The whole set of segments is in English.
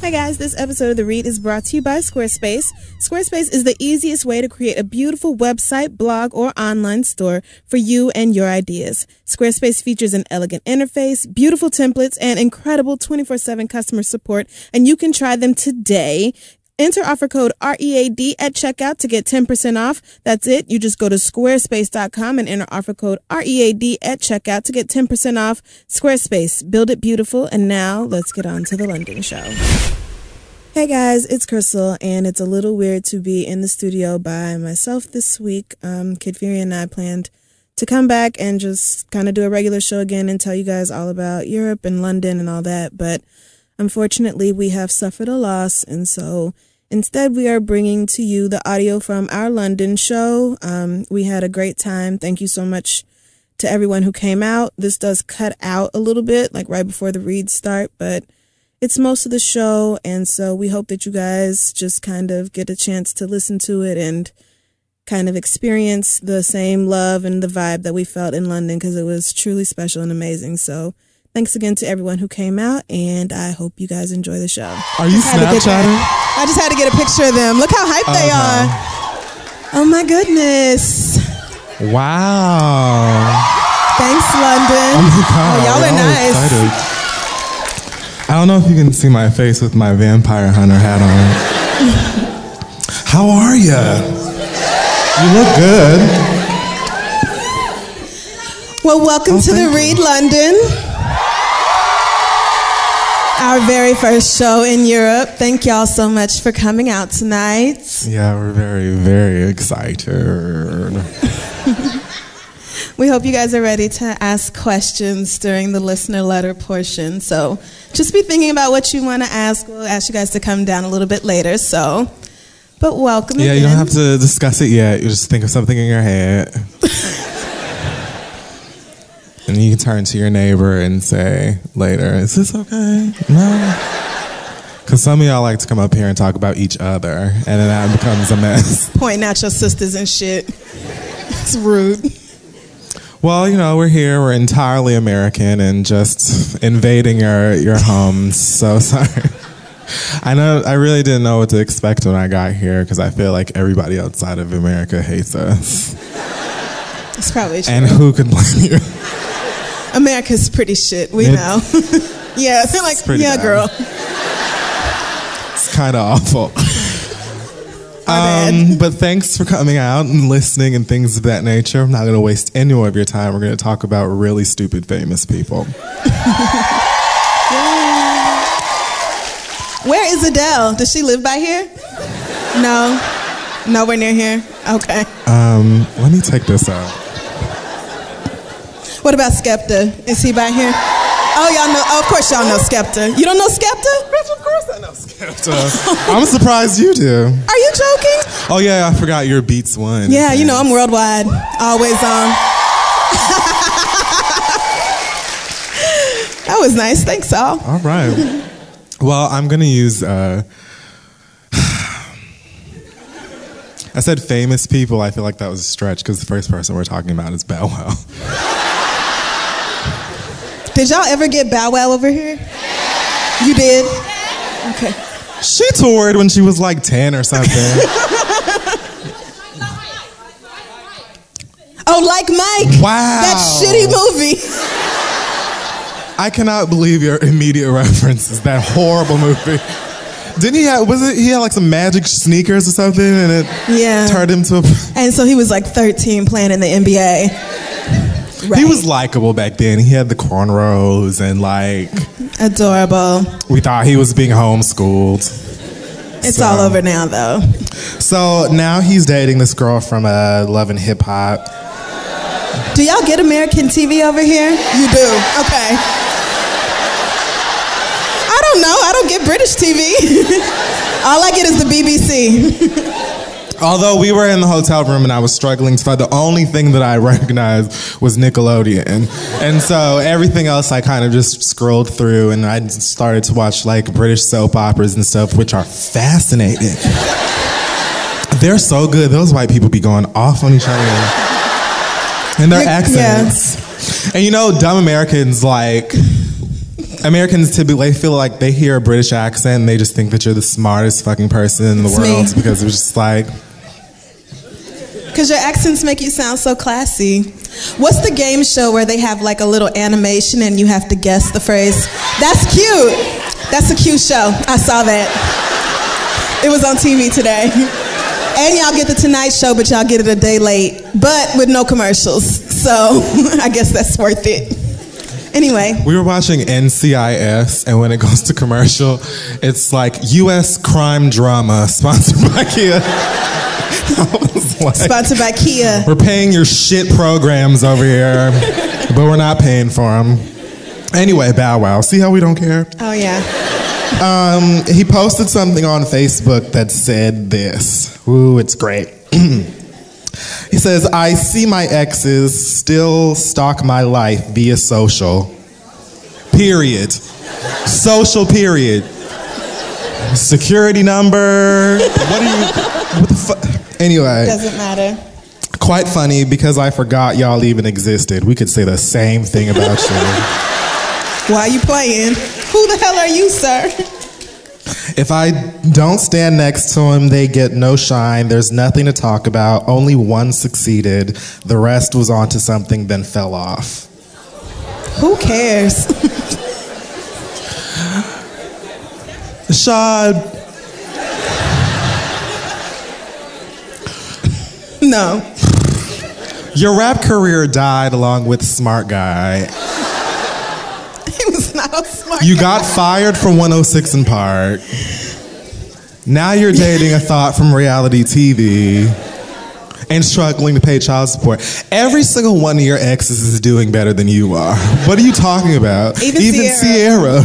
Hi guys, this episode of The Read is brought to you by Squarespace. Squarespace is the easiest way to create a beautiful website, blog, or online store for you and your ideas. Squarespace features an elegant interface, beautiful templates, and incredible 24/7 customer support, and you can try them today. Enter offer code READ at checkout to get 10% off. That's it. You just go to squarespace.com and enter offer code READ at checkout to get 10% off. Squarespace, build it beautiful. And now let's get on to the London show. Hey guys, it's Crystal, and it's a little weird to be in the studio by myself this week. Kid Fury and I planned to come back and just kind of do a regular show again and tell you guys all about Europe and London and all that. But unfortunately, we have suffered a loss, and so instead, we are bringing to you the audio from our London show. We had a great time. Thank you so much to everyone who came out. This does cut out a little bit, like right before the reads start, but it's most of the show, and so we hope that you guys just kind of get a chance to listen to it and kind of experience the same love and the vibe that we felt in London, because it was truly special and amazing. So thanks again to everyone who came out, and I hope you guys enjoy the show. Are you Snapchatting? I just had to get a picture of them. Look how hyped they are. Oh my goodness. Wow. Thanks, London. Oh my God. Oh, y'all are nice. Excited. I don't know if you can see my face with my vampire hunter hat on. How are ya? You look good. Well, welcome to The Read London. Our very first show in Europe. Thank y'all so much for coming out tonight. Yeah, we're very, very excited. We hope you guys are ready to ask questions during the listener letter portion. So just be thinking about what you want to ask. We'll ask you guys to come down a little bit later. But welcome again. Yeah, you don't have to discuss it yet. You just think of something in your head. And you can turn to your neighbor and say later, is this okay? No? Because some of y'all like to come up here and talk about each other, and then that becomes a mess. Pointing at your sisters and shit. It's rude. Well, you know, we're here. We're entirely American and just invading your homes. So sorry. I really didn't know what to expect when I got here, because I feel like everybody outside of America hates us. It's probably true. And who could blame you? America's pretty shit. We know. Yeah, they're like, yeah, bad. Girl. It's kind of awful. But thanks for coming out and listening and things of that nature. I'm not going to waste any more of your time. We're going to talk about really stupid famous people. Where is Adele? Does she live by here? No? Nowhere near here? Okay. Let me take this out. What about Skepta? Is he by here? Oh, y'all know. Oh, of course y'all know Skepta. You don't know Skepta? Bitch, of course I know Skepta. I'm surprised you do. Are you joking? Oh, yeah, I forgot your Beats one. Yeah, you know, I'm worldwide. Always on. That was nice. Thanks, all. All right. Well, I'm going to use... I said famous people. I feel like that was a stretch, because the first person we're talking about is Bow Wow. Did y'all ever get Bow Wow over here? You did? Okay. She toured when she was like 10 or something. Oh, Like Mike. Wow. That shitty movie. I cannot believe your immediate reference is that horrible movie. Didn't he have, he had like some magic sneakers or something, and it turned him to a... And so he was like 13 playing in the NBA. Right. He was likable back then. He had the cornrows and like... Adorable. We thought he was being homeschooled. It's all over now, though. So now he's dating this girl from Love and Hip Hop. Do y'all get American TV over here? You do. Okay. I don't know. I don't get British TV. All I get is the BBC. Although we were in the hotel room and I was struggling to find, the only thing that I recognized was Nickelodeon. And so everything else I kind of just scrolled through, and I started to watch like British soap operas and stuff, which are fascinating. They're so good. Those white people be going off on each other. And their accents. Yeah. And you know, dumb Americans like Americans typically feel like they hear a British accent and they just think that you're the smartest fucking person in the It's world me. because it was just like... Because your accents make you sound so classy. What's the game show where they have like a little animation and you have to guess the phrase? That's cute. That's a cute show. I saw that. It was on TV today. And y'all get the Tonight Show, but y'all get it a day late, but with no commercials. So I guess that's worth it. Anyway. We were watching NCIS, and when it goes to commercial, it's like U.S. crime drama sponsored by Kia. I was like, Sponsored by Kia. we're paying your shit programs over here, but we're not paying for them. Anyway, Bow Wow. See how we don't care? Oh, yeah. He posted something on Facebook that said this. Ooh, it's great. He says, I see my exes still stalk my life via social. Period. Social period. Security number. What the fuck? Anyway. Doesn't matter. Quite funny because I forgot y'all even existed. We could say the same thing about you. Why are you playing? Who the hell are you, sir? If I don't stand next to him, they get no shine. There's nothing to talk about. Only one succeeded. The rest was onto something, then fell off. Who cares? Shad. No. Your rap career died along with Smart Guy. He was not a smart You guy. got fired from 106 in Park. Now you're dating a thought from reality TV and struggling to pay child support. Every single one of your exes is doing better than you are. What are you talking about? Even Sierra.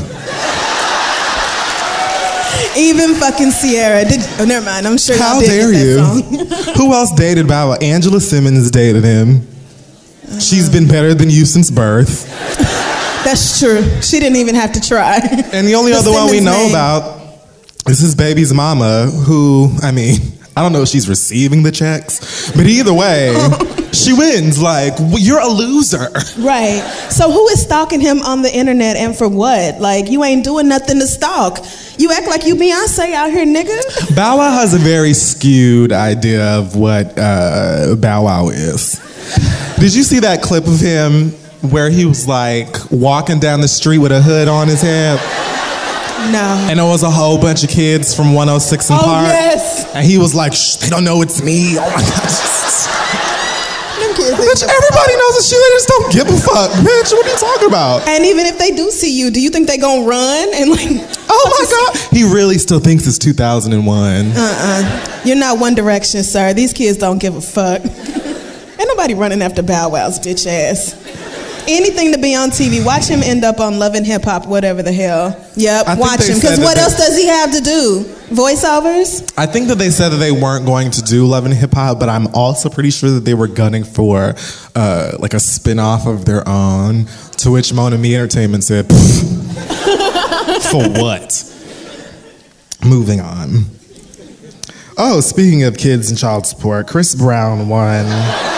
Even fucking Sierra. Oh, never mind. I'm sure How y'all did dare get you? that song. Who else dated Bow Wow? Angela Simmons dated him. She's been better than you since birth. That's true. She didn't even have to try. And the only other one we Simmons know name. about is his baby's mama, who, I mean, I don't know if she's receiving the checks, but either way, she wins. Like, you're a loser. Right. So who is stalking him on the internet and for what? Like, you ain't doing nothing to stalk. You act like you Beyonce out here, nigga. Bow Wow has a very skewed idea of what Bow Wow is. Did you see that clip of him where he was like walking down the street with a hood on his head? No. And there was a whole bunch of kids from 106 in Oh, Park. yes. And he was like, shh, they don't know it's me. Oh my gosh. Them kids Bitch, ain't- everybody knows this shit. They just don't give a fuck. Bitch, what are you talking about? And even if they do see you, do you think they gonna run and like? Oh my God. He really still thinks it's 2001. You're not One Direction, sir. These kids don't give a fuck. Ain't nobody running after Bow Wow's bitch ass. Anything to be on TV. Watch him end up on Love and Hip Hop, whatever the hell. Yep, I think watch they him. said Because that what they- else does he have to do? Voiceovers? I think that they said that they weren't going to do Love and Hip Hop, but I'm also pretty sure that they were gunning for like a spin-off of their own, to which Mona Me Entertainment said, for what? Moving on. Oh, speaking of kids and child support, Chris Brown won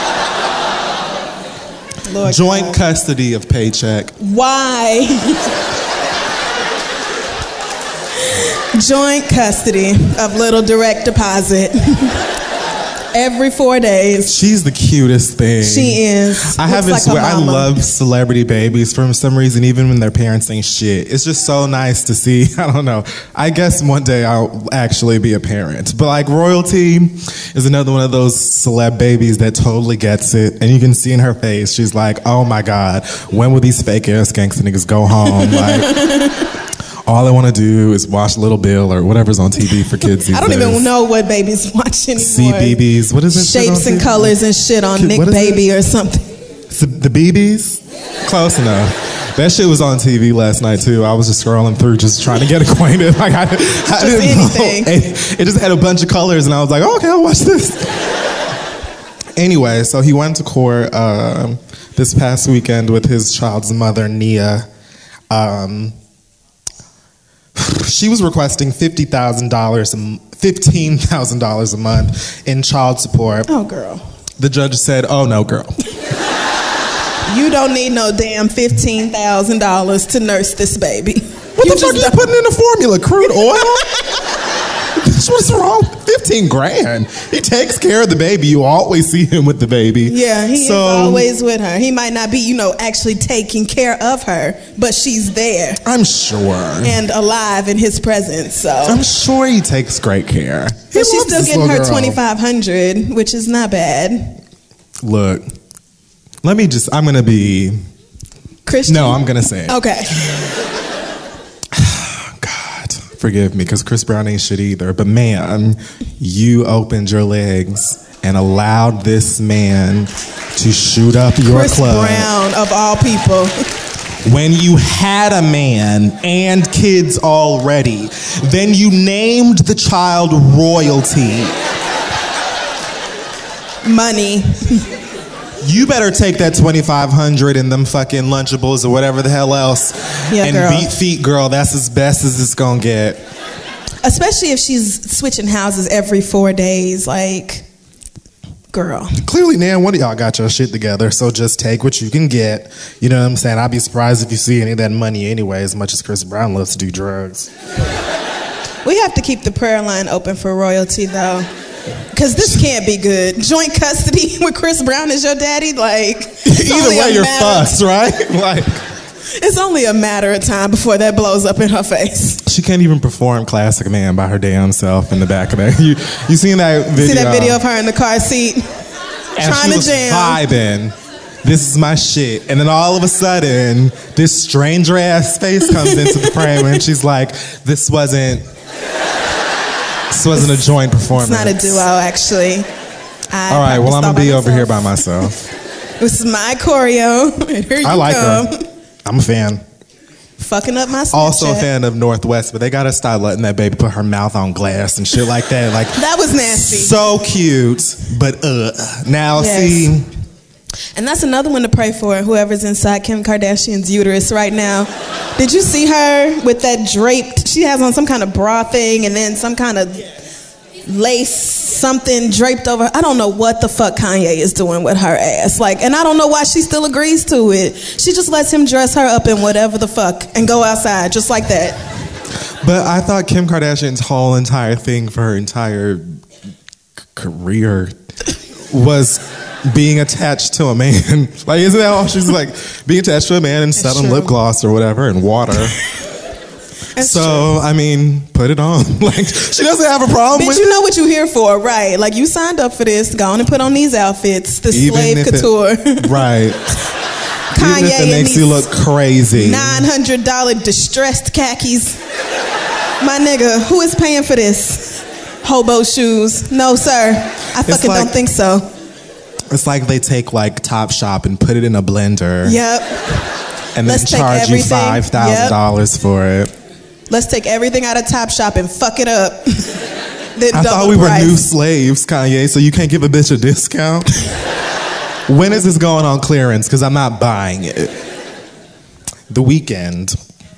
Lord joint God. custody of Paycheck. Why? Joint custody of little direct deposit. Every 4 days. She's the cutest thing. She is. I Looks haven't like her swear. I mama. love celebrity babies for some reason, even when their parents ain't shit. It's just so nice to see. I don't know. I guess one day I'll actually be a parent. But like royalty is another one of those celeb babies that totally gets it, and you can see in her face, she's like, "Oh my God, when will these fake ass gangsta niggas go home?" Like. All I want to do is watch Little Bill or whatever's on TV for kids these I don't days. even know what babies watch anymore. CBBS. What is it? Shapes and colors and shit on Kid- Nick what is Baby or something. The BBs? Close enough. That shit was on TV last night too. I was just scrolling through, just trying to get acquainted. Like I didn't anything. know. It just had a bunch of colors, and I was like, oh, okay, I'll watch this. Anyway, so he went to court this past weekend with his child's mother, Nia. She was requesting $15,000 a month in child support. Oh, girl. The judge said, oh, no, girl. You don't need no damn $15,000 to nurse this baby. What the fuck are you putting in the formula? Crude oil? What's wrong? 15 grand. He takes care of the baby. You always see him with the baby. Yeah, he is always with her. He might not be, actually taking care of her, but she's there. I'm sure. And alive in his presence, so. I'm sure he takes great care. But she's still getting her $2,500, which is not bad. Look, I'm going to be Christian. No, I'm going to say it. Okay. Forgive me, because Chris Brown ain't shit either. But man, you opened your legs and allowed this man to shoot up your club. Chris Brown, of all people. When you had a man and kids already, then you named the child royalty. Money. You better take that $2,500 and them fucking Lunchables or whatever the hell else and girl. beat feet, girl. That's as best as it's gonna get. Especially if she's switching houses every 4 days, girl. Clearly, now one of y'all got your shit together, so just take what you can get. You know what I'm saying? I'd be surprised if you see any of that money anyway, as much as Chris Brown loves to do drugs. We have to keep the prayer line open for royalty, though. Because this can't be good. Joint custody with Chris Brown as your daddy, Either way, you're fucked, right? It's only a matter of time before that blows up in her face. She can't even perform Classic Man by her damn self in the back of that. You seen that video? See that video of her in the car seat? Trying to jam. Vibing. This is my shit. And then all of a sudden, this stranger ass face comes into the frame and she's like, this wasn't a joint performance. It's not a duo, actually. All right, well, I'm going to be over here by myself. This is my choreo. And here you I like come. her. I'm a fan. Fucking up my Snapchat. Also a fan of Northwest, but they got to start letting that baby put her mouth on glass and shit like that. That was nasty. So cute, but now yes. See. And that's another one to pray for, whoever's inside Kim Kardashian's uterus right now. Did you see her with that draped, she has on some kind of bra thing and then some kind of lace something draped over. I don't know what the fuck Kanye is doing with her ass. And I don't know why she still agrees to it. She just lets him dress her up in whatever the fuck and go outside just like that. But I thought Kim Kardashian's whole entire thing for her entire career was being attached to a man. Isn't that all? She's being attached to a man and selling lip gloss or whatever and water. That's so, true. I mean, put it on. She doesn't have a problem with it. You know what you're here for, right? You signed up for this. Go on and put on these outfits. The slave couture. Right. Kanye Even if it makes you look crazy. $900 distressed khakis. My nigga, who is paying for this? Hobo shoes. No, sir. I fucking don't think so. It's like they take Topshop and put it in a blender. Yep. And then charge you $5,000 for it. Let's take everything out of Topshop and fuck it up. I thought we were new slaves, Kanye, so you can't give a bitch a discount? When is this going on clearance? Because I'm not buying it. The Weeknd.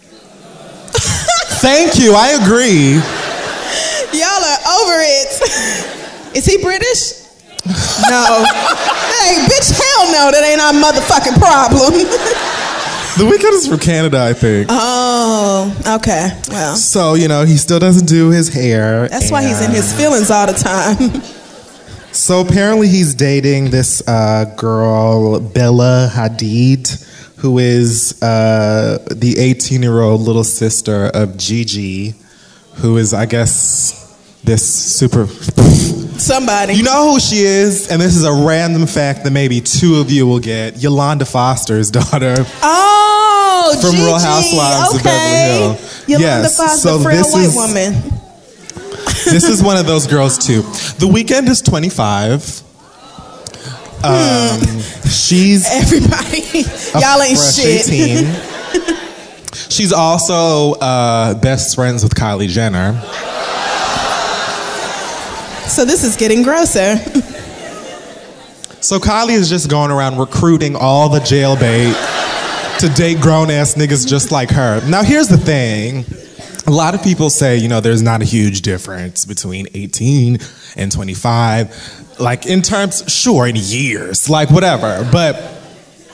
Thank you, I agree. Y'all are over it. Is he British? No. Hey, bitch, hell no, that ain't our motherfucking problem. The Weeknd is from Canada, I think. Oh, okay. Well. So, he still doesn't do his hair. That's why he's in his feelings all the time. So apparently he's dating this girl, Bella Hadid, who is the 18-year-old little sister of Gigi, who is, I guess, this super... Somebody. You know who she is, and this is a random fact that maybe two of you will get. Yolanda Foster's daughter. Oh, from Gigi. Real Housewives of Beverly Hills. Yolanda Foster, frail white woman. This is one of those girls too. The Weeknd is 25. She's everybody. Y'all ain't shit. 18. She's also best friends with Kylie Jenner. So this is getting grosser. So Kylie is just going around recruiting all the jailbait to date grown-ass niggas just like her. Now, here's the thing. A lot of people say, there's not a huge difference between 18 and 25. In terms, sure, in years, whatever. But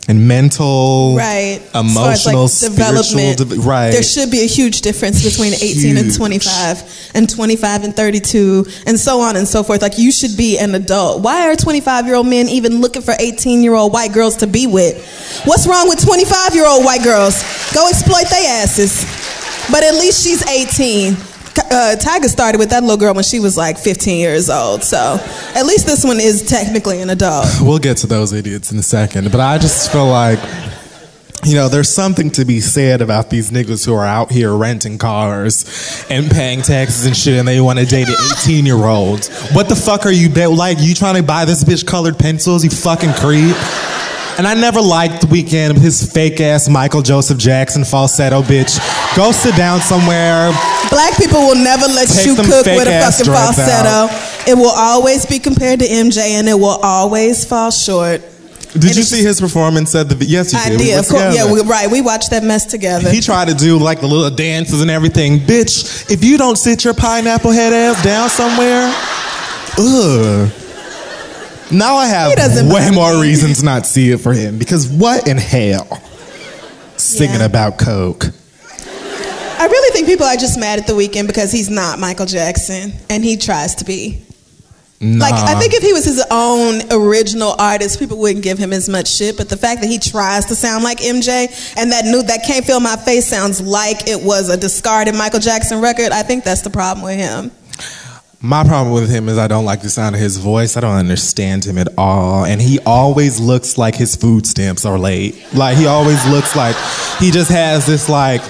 and mental, right, emotional, as far as, like, spiritual, right. There should be a huge difference between 18 and 25 and 25 and 32 and so on and so forth. Like, you should be an adult. Why are 25-year-old men even looking for 18-year-old white girls to be with? What's wrong with 25-year-old white girls? Go exploit their asses. But at least she's 18. Tyga started with that little girl when she was like 15 years old. So at least this one is technically an adult. We'll get to those idiots in a second. But I just feel like, you know, there's something to be said about these niggas who are out here renting cars and paying taxes and shit, and they want to date an 18-year-old. What the fuck are you, like, you trying to buy this bitch colored pencils, you fucking creep? And I never liked The Weeknd, his fake-ass Michael Joseph Jackson falsetto bitch. Go sit down somewhere. Black people will never let you cook with a fucking falsetto. It will always be compared to MJ, and it will always fall short. Did you see his performance at the? Yes, you did. I did. Of course, yeah, right. We watched that mess together. He tried to do like the little dances and everything. Bitch, if you don't sit your pineapple head ass down somewhere, ugh. Now I have way more reason to not see it for him, because what in hell? Singing about coke. I really think people are just mad at The Weeknd because he's not Michael Jackson and he tries to be. Nah. Like, I think if he was his own original artist, people wouldn't give him as much shit. But the fact that he tries to sound like MJ and that Can't Feel My Face sounds like it was a discarded Michael Jackson record, I think that's the problem with him. My problem with him is I don't like the sound of his voice. I don't understand him at all. And he always looks like his food stamps are late. Like, he always looks like he just has this like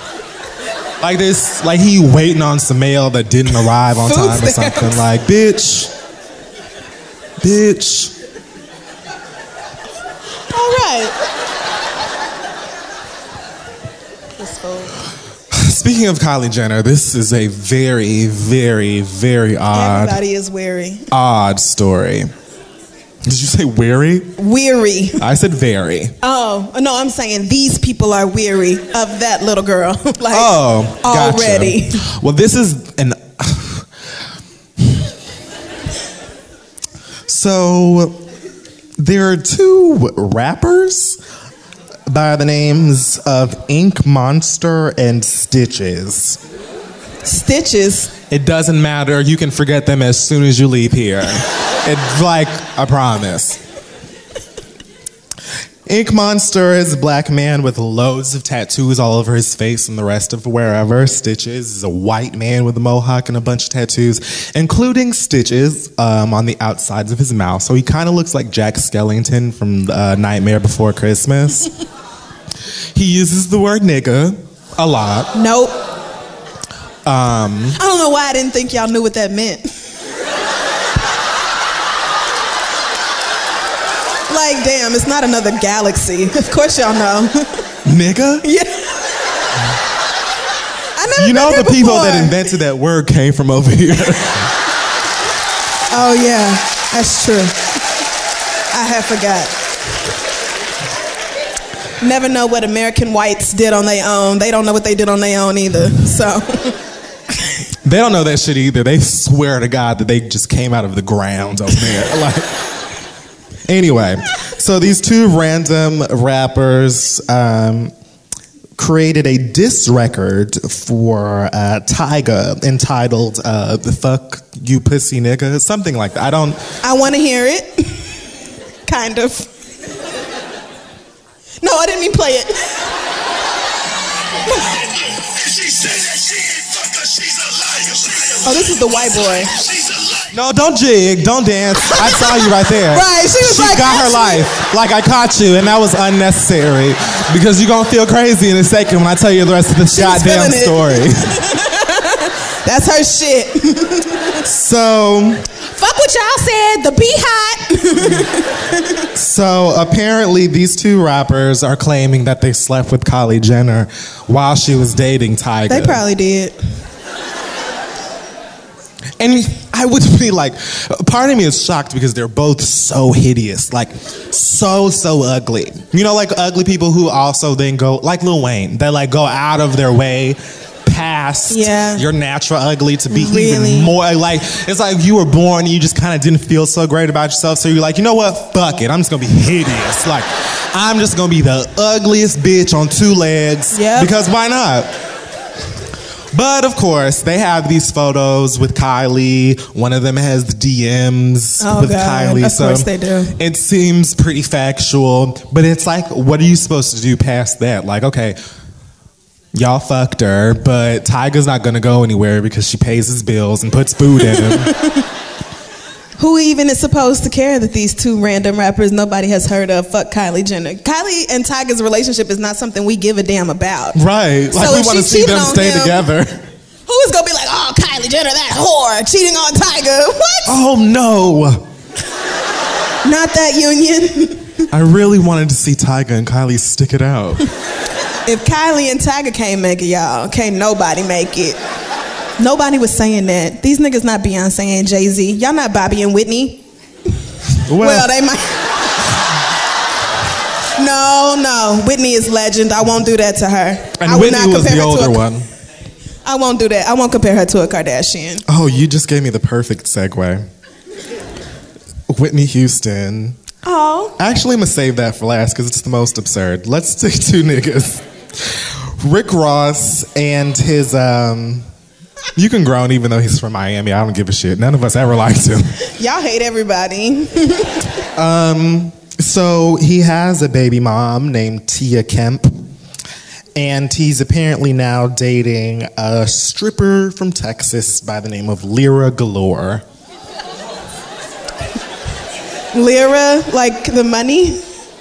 he waiting on some mail that didn't arrive on time or something. Like, bitch. All right. This fool. Speaking of Kylie Jenner, this is a very, very, very odd. Everybody is weary. Odd story. Did you say weary? Weary. I said very. Oh, no, I'm saying these people are weary of that little girl. Like, oh, gotcha. Already. Well, this is an... So, there are two rappers by the names of Ink Monster and Stitches. Stitches? It doesn't matter. You can forget them as soon as you leave here. It's like, I promise. Ink Monster is a black man with loads of tattoos all over his face and the rest of wherever. Stitches is a white man with a mohawk and a bunch of tattoos, including stitches on the outsides of his mouth. So he kind of looks like Jack Skellington from Nightmare Before Christmas. He uses the word nigga a lot. Nope. I don't know why I didn't think y'all knew what that meant. Like, damn, it's not another galaxy. Of course y'all know. Nigga? Yeah. I never You know the people before. that invented that word came from over here. Oh, yeah. That's true. I have forgot. Never know what American whites did on their own. They don't know what they did on their own either. So... They don't know that shit either. They swear to God that they just came out of the ground over there. Like, anyway, so these two random rappers created a diss record for Tyga entitled "The Fuck You Pussy Nigga," something like that. I want to hear it. Kind of. No, I didn't mean play it. Oh, this is the white boy. No, don't jig, don't dance. I saw you right there. Right, she got her life. Like, I caught you, and that was unnecessary because you're gonna feel crazy in a second when I tell you the rest of the goddamn story. That's her shit. So, fuck what y'all said. The Be Hot. So apparently these two rappers are claiming that they slept with Kylie Jenner while she was dating Tyga. They probably did. And I would be like, part of me is shocked because they're both so hideous, like so ugly. You know, like ugly people who also then go, like Lil Wayne, they like go out of their way cast Yeah. your natural ugly to be Really? even more like, it's like you were born and you just kind of didn't feel so great about yourself, so you're like, you know what, fuck it, I'm just gonna be hideous. Like, I'm just gonna be the ugliest bitch on two legs. Yep. Because why not? But of course, they have these photos with Kylie. One of them has the DMs with Kylie. Of course they do. It seems pretty factual, but it's like, what are you supposed to do past that? Like, okay, y'all fucked her, but Tyga's not gonna go anywhere because she pays his bills and puts food in him. Who even is supposed to care that these two random rappers nobody has heard of fuck Kylie Jenner? Kylie and Tyga's relationship is not something we give a damn about. Right. Like, So we if want to she see cheated them on stay him- together. Who is gonna be like, oh, Kylie Jenner, that whore, cheating on Tyga? What? Oh no. Not that union. I really wanted to see Tyga and Kylie stick it out. If Kylie and Tyga can't make it, y'all, can't nobody make it. Nobody was saying that. These niggas not Beyonce and Jay-Z. Y'all not Bobby and Whitney. Well, they might. No. Whitney is legend. I won't do that to her. And I will Whitney not was compare the her to older a- one. I won't do that. I won't compare her to a Kardashian. Oh, you just gave me the perfect segue. Whitney Houston. Oh. Actually, I'm gonna save that for last because it's the most absurd. Let's stick to niggas. Rick Ross and his, you can groan even though he's from Miami. I don't give a shit. None of us ever liked him. Y'all hate everybody. So he has a baby mom named Tia Kemp. And he's apparently now dating a stripper from Texas by the name of Lyra Galore. Lyra, like the money?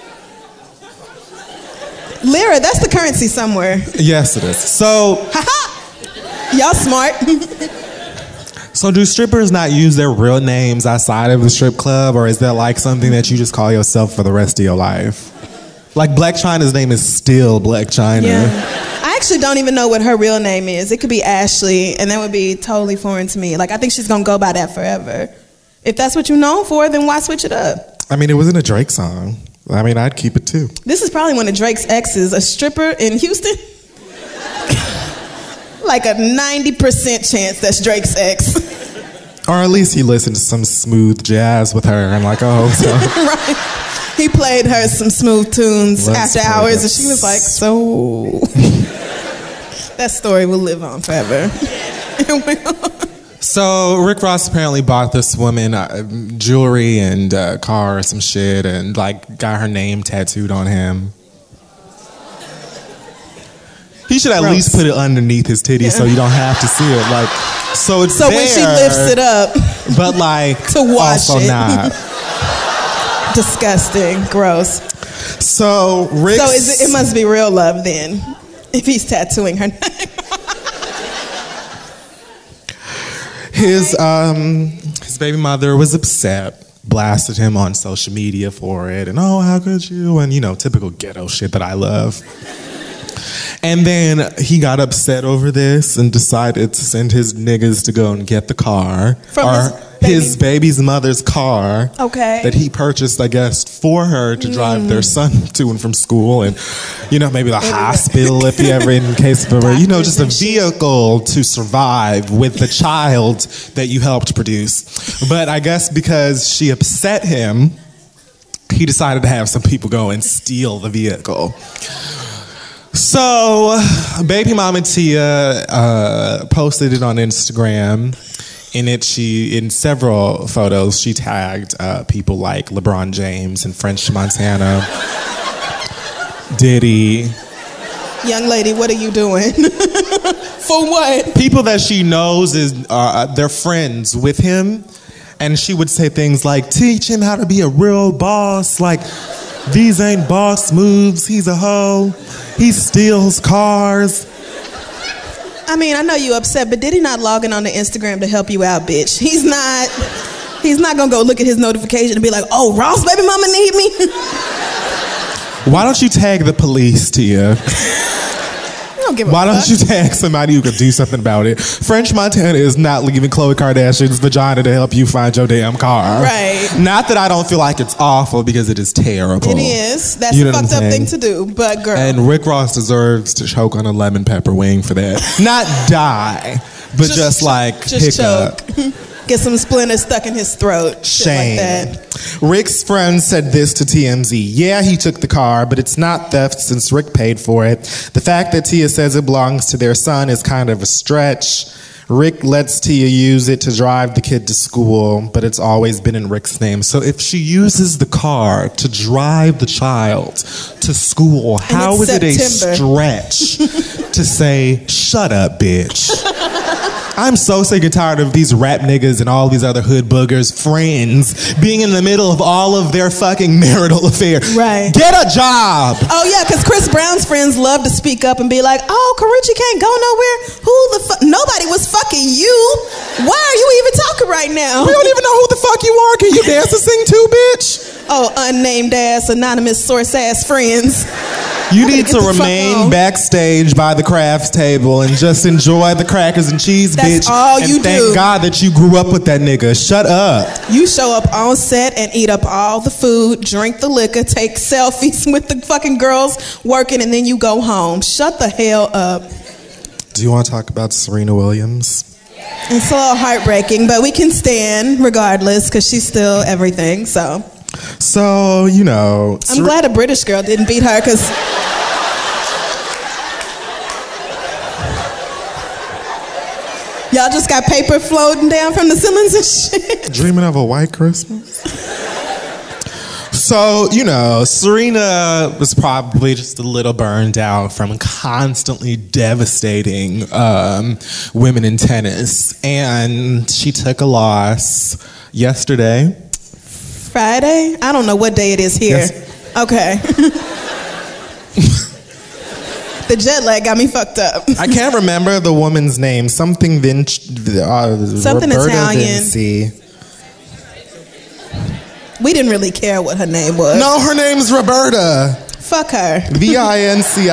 Lyra, that's the currency somewhere. Yes, it is. So, Y'all smart. so do strippers not use their real names outside of the strip club, or is that like something that you just call yourself for the rest of your life? Like Black China's name is still Black China. Yeah. I actually don't even know what her real name is. It could be Ashley, and that would be totally foreign to me. Like, I think she's gonna go by that forever. If that's what you're known for, then why switch it up? I mean, it wasn't a Drake song. I mean, I'd keep it too. This is probably one of Drake's exes, a stripper in Houston. Like a 90% chance that's Drake's ex. Or at least he listened to some smooth jazz with her and like, oh, so. Right. He played her some smooth tunes Let's after play hours, and this. she was like, so. That story will live on forever. It will. So Rick Ross apparently bought this woman jewelry and car or some shit and like got her name tattooed on him. He should at Gross. least put it underneath his titty so you don't have to see it. Like, so it's So there, when she lifts it up, but like to wash also it. not. Disgusting, gross. So Rick. So it must be real love then, if he's tattooing her name. His baby mother was upset, blasted him on social media for it, and oh, how could you? And you know, typical ghetto shit that I love. And then he got upset over this and decided to send his niggas to go and get the car. From his baby's mother's car. Okay. That he purchased, I guess, for her to drive their son to and from school and, you know, maybe the hospital if you ever in case of ever, you know, just a vehicle to survive with the child that you helped produce. But I guess because she upset him, he decided to have some people go and steal the vehicle. So, baby mama Tia posted it on Instagram. In several photos, she tagged people like LeBron James and French Montana, Diddy. Young lady, what are you doing? For what? People that she knows is they're friends with him, and she would say things like, "Teach him how to be a real boss. Like, these ain't boss moves. He's a hoe. He steals cars." I mean, I know you upset, but did he not log in on the Instagram to help you out, bitch? He's not gonna go look at his notification and be like, oh, Ross baby mama need me? Why don't you tag the police, Tia? No, don't give a Why fuck. don't you tag somebody who could do something about it? French Montana is not leaving Khloe Kardashian's vagina to help you find your damn car. Right. Not that I don't feel like it's awful, because it is terrible. It is. That's You a know what fucked I'm up saying? thing to do. But girl. And Rick Ross deserves to choke on a lemon pepper wing for that. Not die, but just pick up. Get some splinters stuck in his throat. Shame. Shit like that. Rick's friend said this to TMZ. Yeah, he took the car, but it's not theft since Rick paid for it. The fact that Tia says it belongs to their son is kind of a stretch. Rick lets Tia use it to drive the kid to school, but it's always been in Rick's name. So if she uses the car to drive the child to school, how is it a stretch to say, shut up, bitch? I'm so sick and tired of these rap niggas and all these other hood boogers, friends, being in the middle of all of their fucking marital affair. Right. Get a job. Oh, yeah, because Chris Brown's friends love to speak up and be like, oh, Karrueche can't go nowhere. Who the fuck? Nobody was fucking you. Why are you even talking right now? We don't even know who the fuck you are. Can you dance and sing too, bitch? Oh, unnamed ass, anonymous source ass friends. You need to remain backstage by the crafts table and just enjoy the crackers and cheese, bitch. That's all you do. Thank God that you grew up with that nigga. Shut up. You show up on set and eat up all the food, drink the liquor, take selfies with the fucking girls working, and then you go home. Shut the hell up. Do you want to talk about Serena Williams? It's a little heartbreaking, but we can stand regardless because she's still everything, so. So, you know. I'm glad a British girl didn't beat her because. Y'all just got paper floating down from the ceilings and shit. Dreaming of a white Christmas? So, you know, Serena was probably just a little burned out from constantly devastating women in tennis. And she took a loss yesterday. Friday? I don't know what day it is here. Yes. Okay. The jet lag got me fucked up. I can't remember the woman's name. Something Something Roberta Italian. Vinci. We didn't really care what her name was. No, her name's Roberta. Fuck her. Vinci.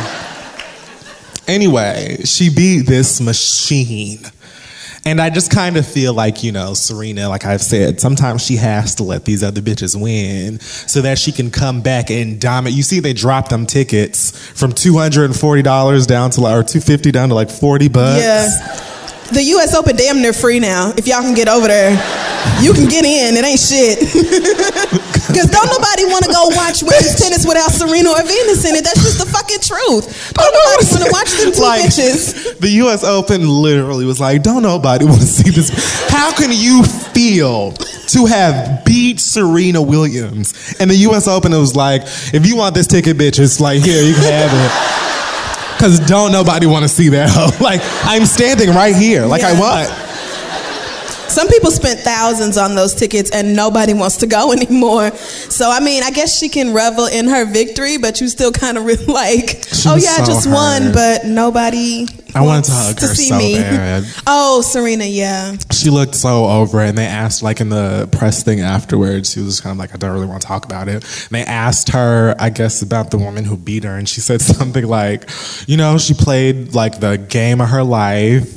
Anyway, she beat this machine. And I just kind of feel like, you know, Serena, like I've said, sometimes she has to let these other bitches win so that she can come back and dominate. You see, they dropped them tickets from $240 down to, or $250 down to like $40. Yeah. The U.S. Open damn near free now. If y'all can get over there, you can get in. It ain't shit. Because don't nobody want to go watch women's tennis without Serena or Venus in it. That's just the fucking truth. Don't nobody want to watch them two bitches. The U.S. Open literally was like, don't nobody want to see this. How can you feel to have beat Serena Williams? And the U.S. Open, it was like, if you want this ticket, bitches, like, here, you can have it. Because don't nobody want to see that hoe. Like, I'm standing right here. Like, Yeah. I what? Some people spent thousands on those tickets and nobody wants to go anymore. So, I mean, I guess she can revel in her victory, but you still kind of really like, She oh was yeah, I so just won, hurt. but nobody I wanted wants to hug her see so me. bad. Oh, Serena, yeah. She looked so over it, and they asked, like, in the press thing afterwards, she was kind of like, I don't really want to talk about it. And they asked her, I guess, about the woman who beat her, and she said something like, you know, she played, like, the game of her life.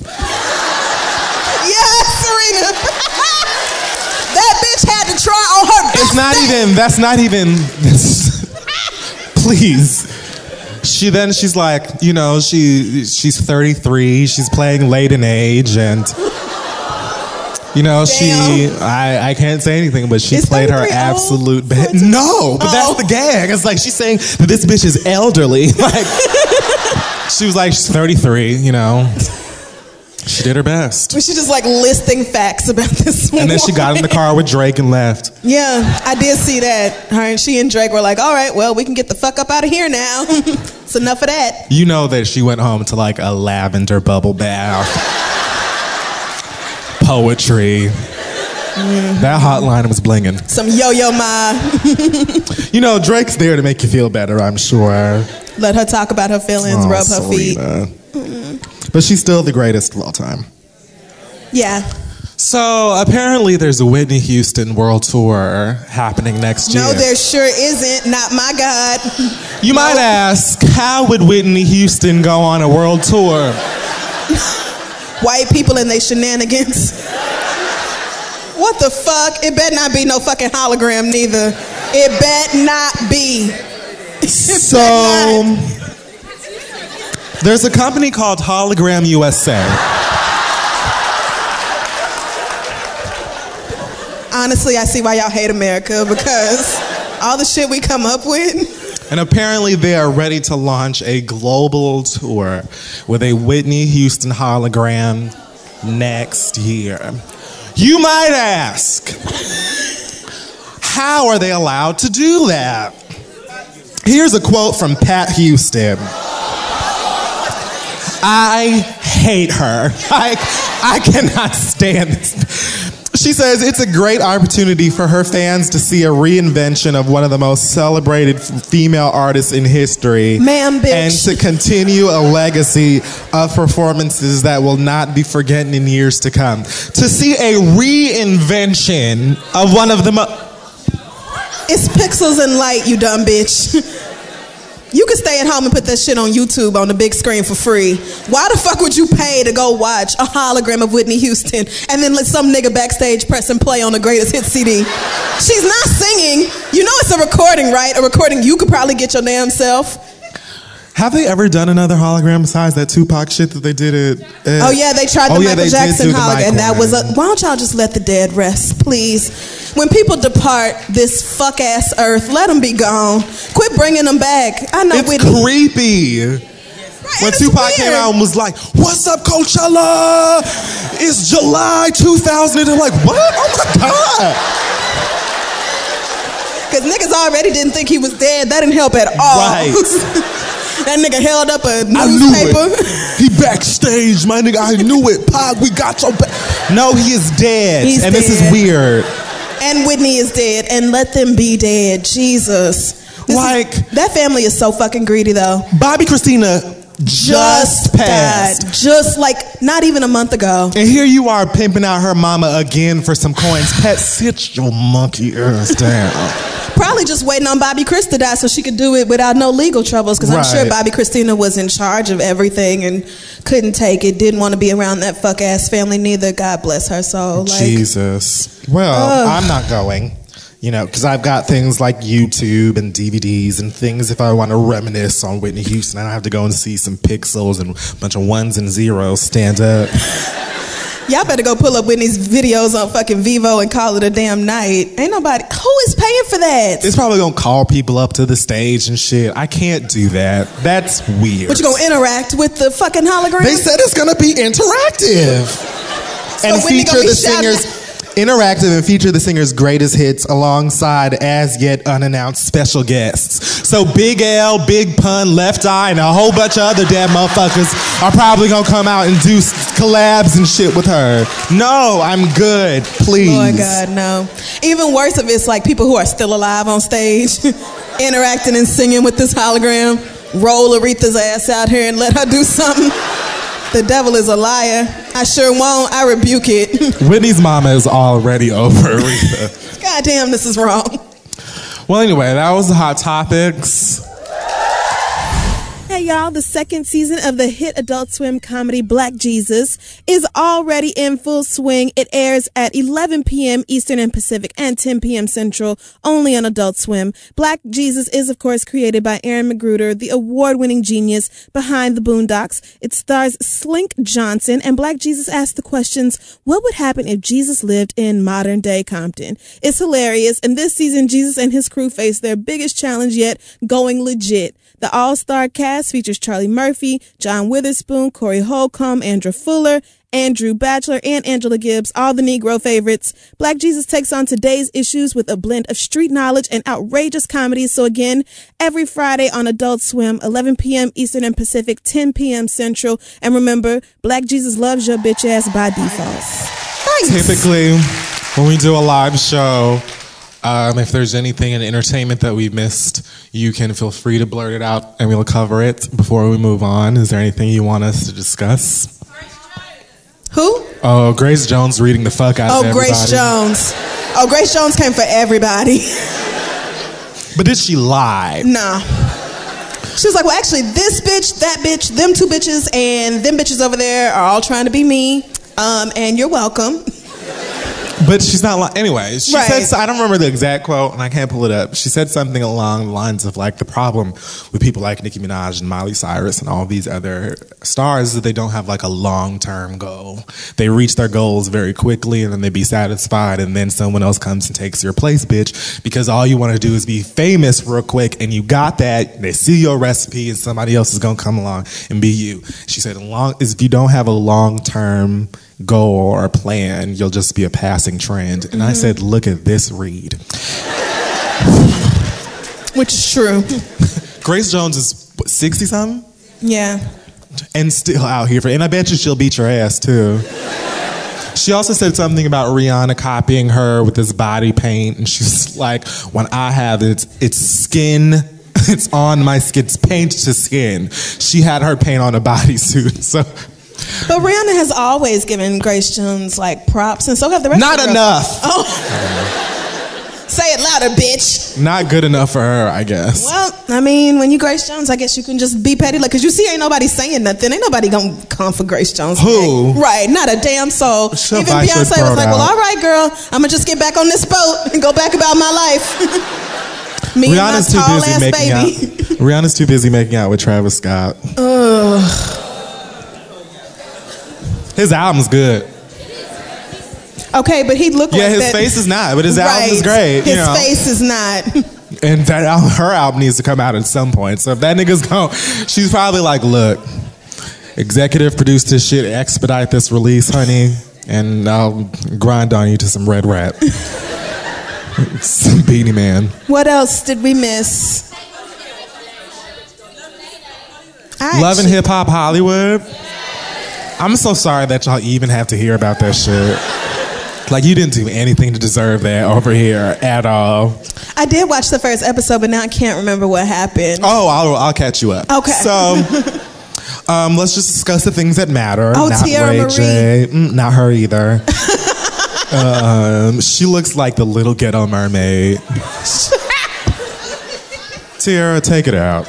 Yes, Serena. That bitch had to try on her best. That's not even, please. She's like, you know, she's 33, she's playing late in age, and you know, I can't say anything, but she played her absolute best. No, but that's the gag. It's like she's saying that this bitch is elderly. Like, she was like, she's 33, you know. She did her best. But she just like listing facts about this one. And then she got in the car with Drake and left. Yeah, I did see that. Her and she and Drake were like, all right, well, we can get the fuck up out of here now. It's enough of that. You know that she went home to like a lavender bubble bath. Poetry. That hotline was blinging. Some yo-yo ma. You know, Drake's there to make you feel better, I'm sure. Let her talk about her feelings, rub her feet. But she's still the greatest of all time. Yeah. So apparently there's a Whitney Houston world tour happening next year. No, there sure isn't. Not my God. You might ask, how would Whitney Houston go on a world tour? White people and their shenanigans. What the fuck? It better not be no fucking hologram neither. It better not be. So there's a company called Hologram USA. Honestly, I see why y'all hate America, because all the shit we come up with. And apparently they are ready to launch a global tour with a Whitney Houston hologram next year. You might ask, how are they allowed to do that? Here's a quote from Pat Houston. I hate her. I cannot stand this. She says it's a great opportunity for her fans to see a reinvention of one of the most celebrated female artists in history. Ma'am, bitch. And to continue a legacy of performances that will not be forgotten in years to come. To see a reinvention of one of the It's pixels and light, you dumb bitch. You can stay at home and put that shit on YouTube on the big screen for free. Why the fuck would you pay to go watch a hologram of Whitney Houston and then let some nigga backstage press and play on the greatest hit CD? She's not singing. You know it's a recording, right? A recording you could probably get your damn self. Have they ever done another hologram besides that Tupac shit that they did at Oh yeah, they tried the Michael Jackson hologram, and that was one. why don't y'all just let the dead rest, please? When people depart this fuck ass earth, let them be gone. Quit bringing them back. I know it's Whitney. Creepy. Right, when Tupac came out and was like, "What's up, Coachella? It's July 2000," and they're like, "What? Oh my god!" Because niggas already didn't think he was dead. That didn't help at all. Right. That nigga held up a newspaper. I knew it. He backstage, my nigga. I knew it. Pog, we got your back. No, he is dead. He's and dead. This is weird. And Whitney is dead. And let them be dead. Jesus. That family is so fucking greedy, though. Bobby Christina just passed. Died. Just like not even a month ago. And here you are pimping out her mama again for some coins. Pat, sit your monkey ass down. Probably just waiting on Bobby Chris to die so she could do it without no legal troubles, because I'm sure Bobby Christina was in charge of everything and couldn't take it, didn't want to be around that fuck ass family neither. God bless her soul. Like, Jesus. Well, I'm not going, you know, because I've got things like YouTube and DVDs and things if I want to reminisce on Whitney Houston. I don't have to go and see some pixels and a bunch of ones and zeros stand up. Y'all better go pull up Whitney's videos on fucking Vivo and call it a damn night. Ain't nobody. Who is paying for that? It's probably gonna call people up to the stage and shit. I can't do that. That's weird. But you gonna interact with the fucking hologram? They said it's gonna be interactive. And feature the singers. Interactive and feature the singer's greatest hits alongside as yet unannounced special guests. So Big L, Big Pun, Left Eye, and a whole bunch of other damn motherfuckers are probably gonna come out and do collabs and shit with her. No, I'm good, please. Oh my God, no. Even worse of it's like people who are still alive on stage interacting and singing with this hologram. Roll Aretha's ass out here and let her do something. The devil is a liar. I sure won't. I rebuke it. Whitney's mama is already over Aretha. God damn, this is wrong. Well, anyway, that was the Hot Topics. Hey y'all, the second season of the hit Adult Swim comedy Black Jesus is already in full swing. It airs at 11 p.m. Eastern and Pacific and 10 p.m. Central, only on Adult Swim. Black Jesus is, of course, created by Aaron McGruder, the award-winning genius behind The Boondocks. It stars Slink Johnson, and Black Jesus asks the questions, what would happen if Jesus lived in modern-day Compton? It's hilarious, and this season, Jesus and his crew face their biggest challenge yet, going legit. The all-star cast features Charlie Murphy, John Witherspoon, Corey Holcomb, Andrew Fuller, Andrew Bachelor, and Angela Gibbs, all the Negro favorites. Black Jesus takes on today's issues with a blend of street knowledge and outrageous comedy. So again, every Friday on Adult Swim, 11 p.m. Eastern and Pacific, 10 p.m. Central. And remember, Black Jesus loves your bitch ass by default. Thanks. Typically, when we do a live show, if there's anything in entertainment that we missed, you can feel free to blurt it out and we'll cover it before we move on. Is there anything you want us to discuss? Who? Oh, Grace Jones reading the fuck out of everybody. Grace Jones. Oh, Grace Jones came for everybody. But did she lie? Nah. She was like, well, actually, this bitch, that bitch, them two bitches, and them bitches over there are all trying to be me. And you're welcome. But she's not lying. Anyway, she Right. said, I don't remember the exact quote, and I can't pull it up. She said something along the lines of, like, the problem with people like Nicki Minaj and Miley Cyrus and all these other stars is that they don't have, like, a long-term goal. They reach their goals very quickly, and then they be satisfied, and then someone else comes and takes your place, bitch, because all you want to do is be famous real quick, and you got that. They see your recipe, and somebody else is going to come along and be you. She said, if you don't have a long-term goal or a plan, you'll just be a passing trend. And I said, look at this read. Which is true. Grace Jones is 60 something Yeah. and still out here and I bet you she'll beat your ass too. She also said something about Rihanna copying her with this body paint, and she's like, when I have it, it's skin, it's on my skin, it's paint to skin. She had her paint on a bodysuit, so. But Rihanna has always given Grace Jones like props, and so have the rest Not of the enough. Oh. Say it louder, bitch. Not good enough for her, I guess. Well, I mean, when you Grace Jones, I guess you can just be petty, like, cause you see, ain't nobody saying nothing. Ain't nobody gonna come for Grace Jones. Who? Right? Not a damn soul. She'll Even bite your Beyonce was throat like, "Well, out. all right, girl, I'm gonna just get back on this boat and go back about my life." Me Rihanna's and my too tall busy ass making out. baby. Rihanna's too busy making out with Travis Scott. His album's good. Okay, but he looked like Yeah, his that. face is not, but his album is Right. great. His face is not. And her album needs to come out at some point. So if that nigga's gone, she's probably like, look, executive produced this shit, expedite this release, honey, and I'll grind on you to some red rap. Some Beanie Man. What else did we miss? Love and Hip Hop Hollywood. I'm so sorry that y'all even have to hear about that shit. Like, you didn't do anything to deserve that over here at all. I did watch the first episode, but now I can't remember what happened. Oh, I'll catch you up. Okay. So, let's just discuss the things that matter. Oh, not Tiara Ray Marie. J. Not her either. She looks like the little ghetto mermaid. Tiara, take it out.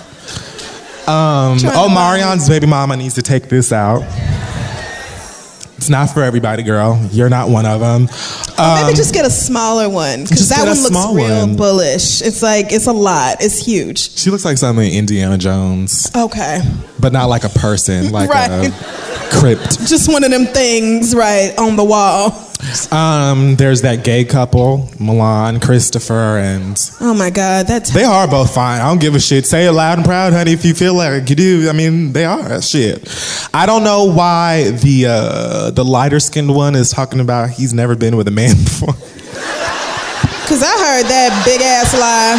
Marion's baby mama needs to take this out. It's not for everybody, girl. You're not one of them. Maybe just get a smaller one, because Just that get a one looks small real one. bullish. It's like, it's a lot. It's huge. She looks like something in Indiana Jones, Okay. but not like a person, like Right. a crypt. Just one of them things, right, on the wall. There's that gay couple, Milan, Christopher, and Oh my God, that's... they are both fine. I don't give a shit. Say it loud and proud, honey, if you feel like you do. I mean, they are. Shit. I don't know why the lighter-skinned one is talking about he's never been with a man before. Because I heard that big-ass lie.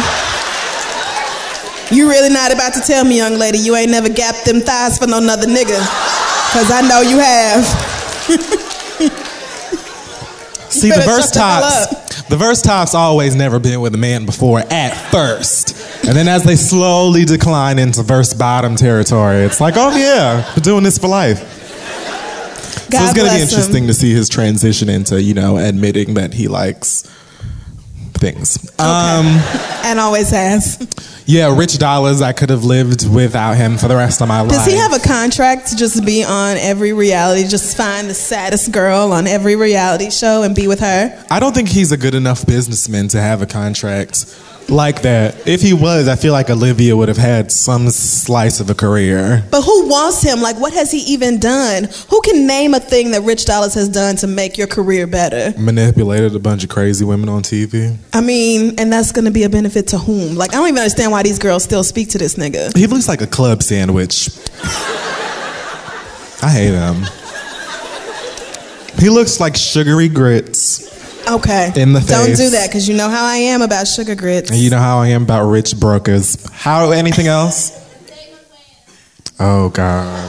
You really not about to tell me, young lady, you ain't never gapped them thighs for no nother nigga. Because I know you have. See, the better verse shut the hell tops. The verse tops always never been with a man before at first. And then as they slowly decline into verse bottom territory, it's like, oh yeah, we're doing this for life. God So it's going to be bless interesting him. to see his transition into, admitting that he likes things. And always has. Yeah, Rich Dollars, I could have lived without him for the rest of my life. Does he have a contract to just be on every reality, just find the saddest girl on every reality show and be with her? I don't think he's a good enough businessman to have a contract like that. If he was, I feel like Olivia would have had some slice of a career. But who wants him? Like, what has he even done? Who can name a thing that Rich Dollars has done to make your career better? Manipulated a bunch of crazy women on TV. I mean, and that's going to be a benefit to whom? Like, I don't even understand why these girls still speak to this nigga. He looks like a club sandwich. I hate him. He looks like sugary grits. Okay. In the Don't face. do that, because you know how I am about sugar grits. And you know how I am about rich brokers. How, anything else? Oh, God.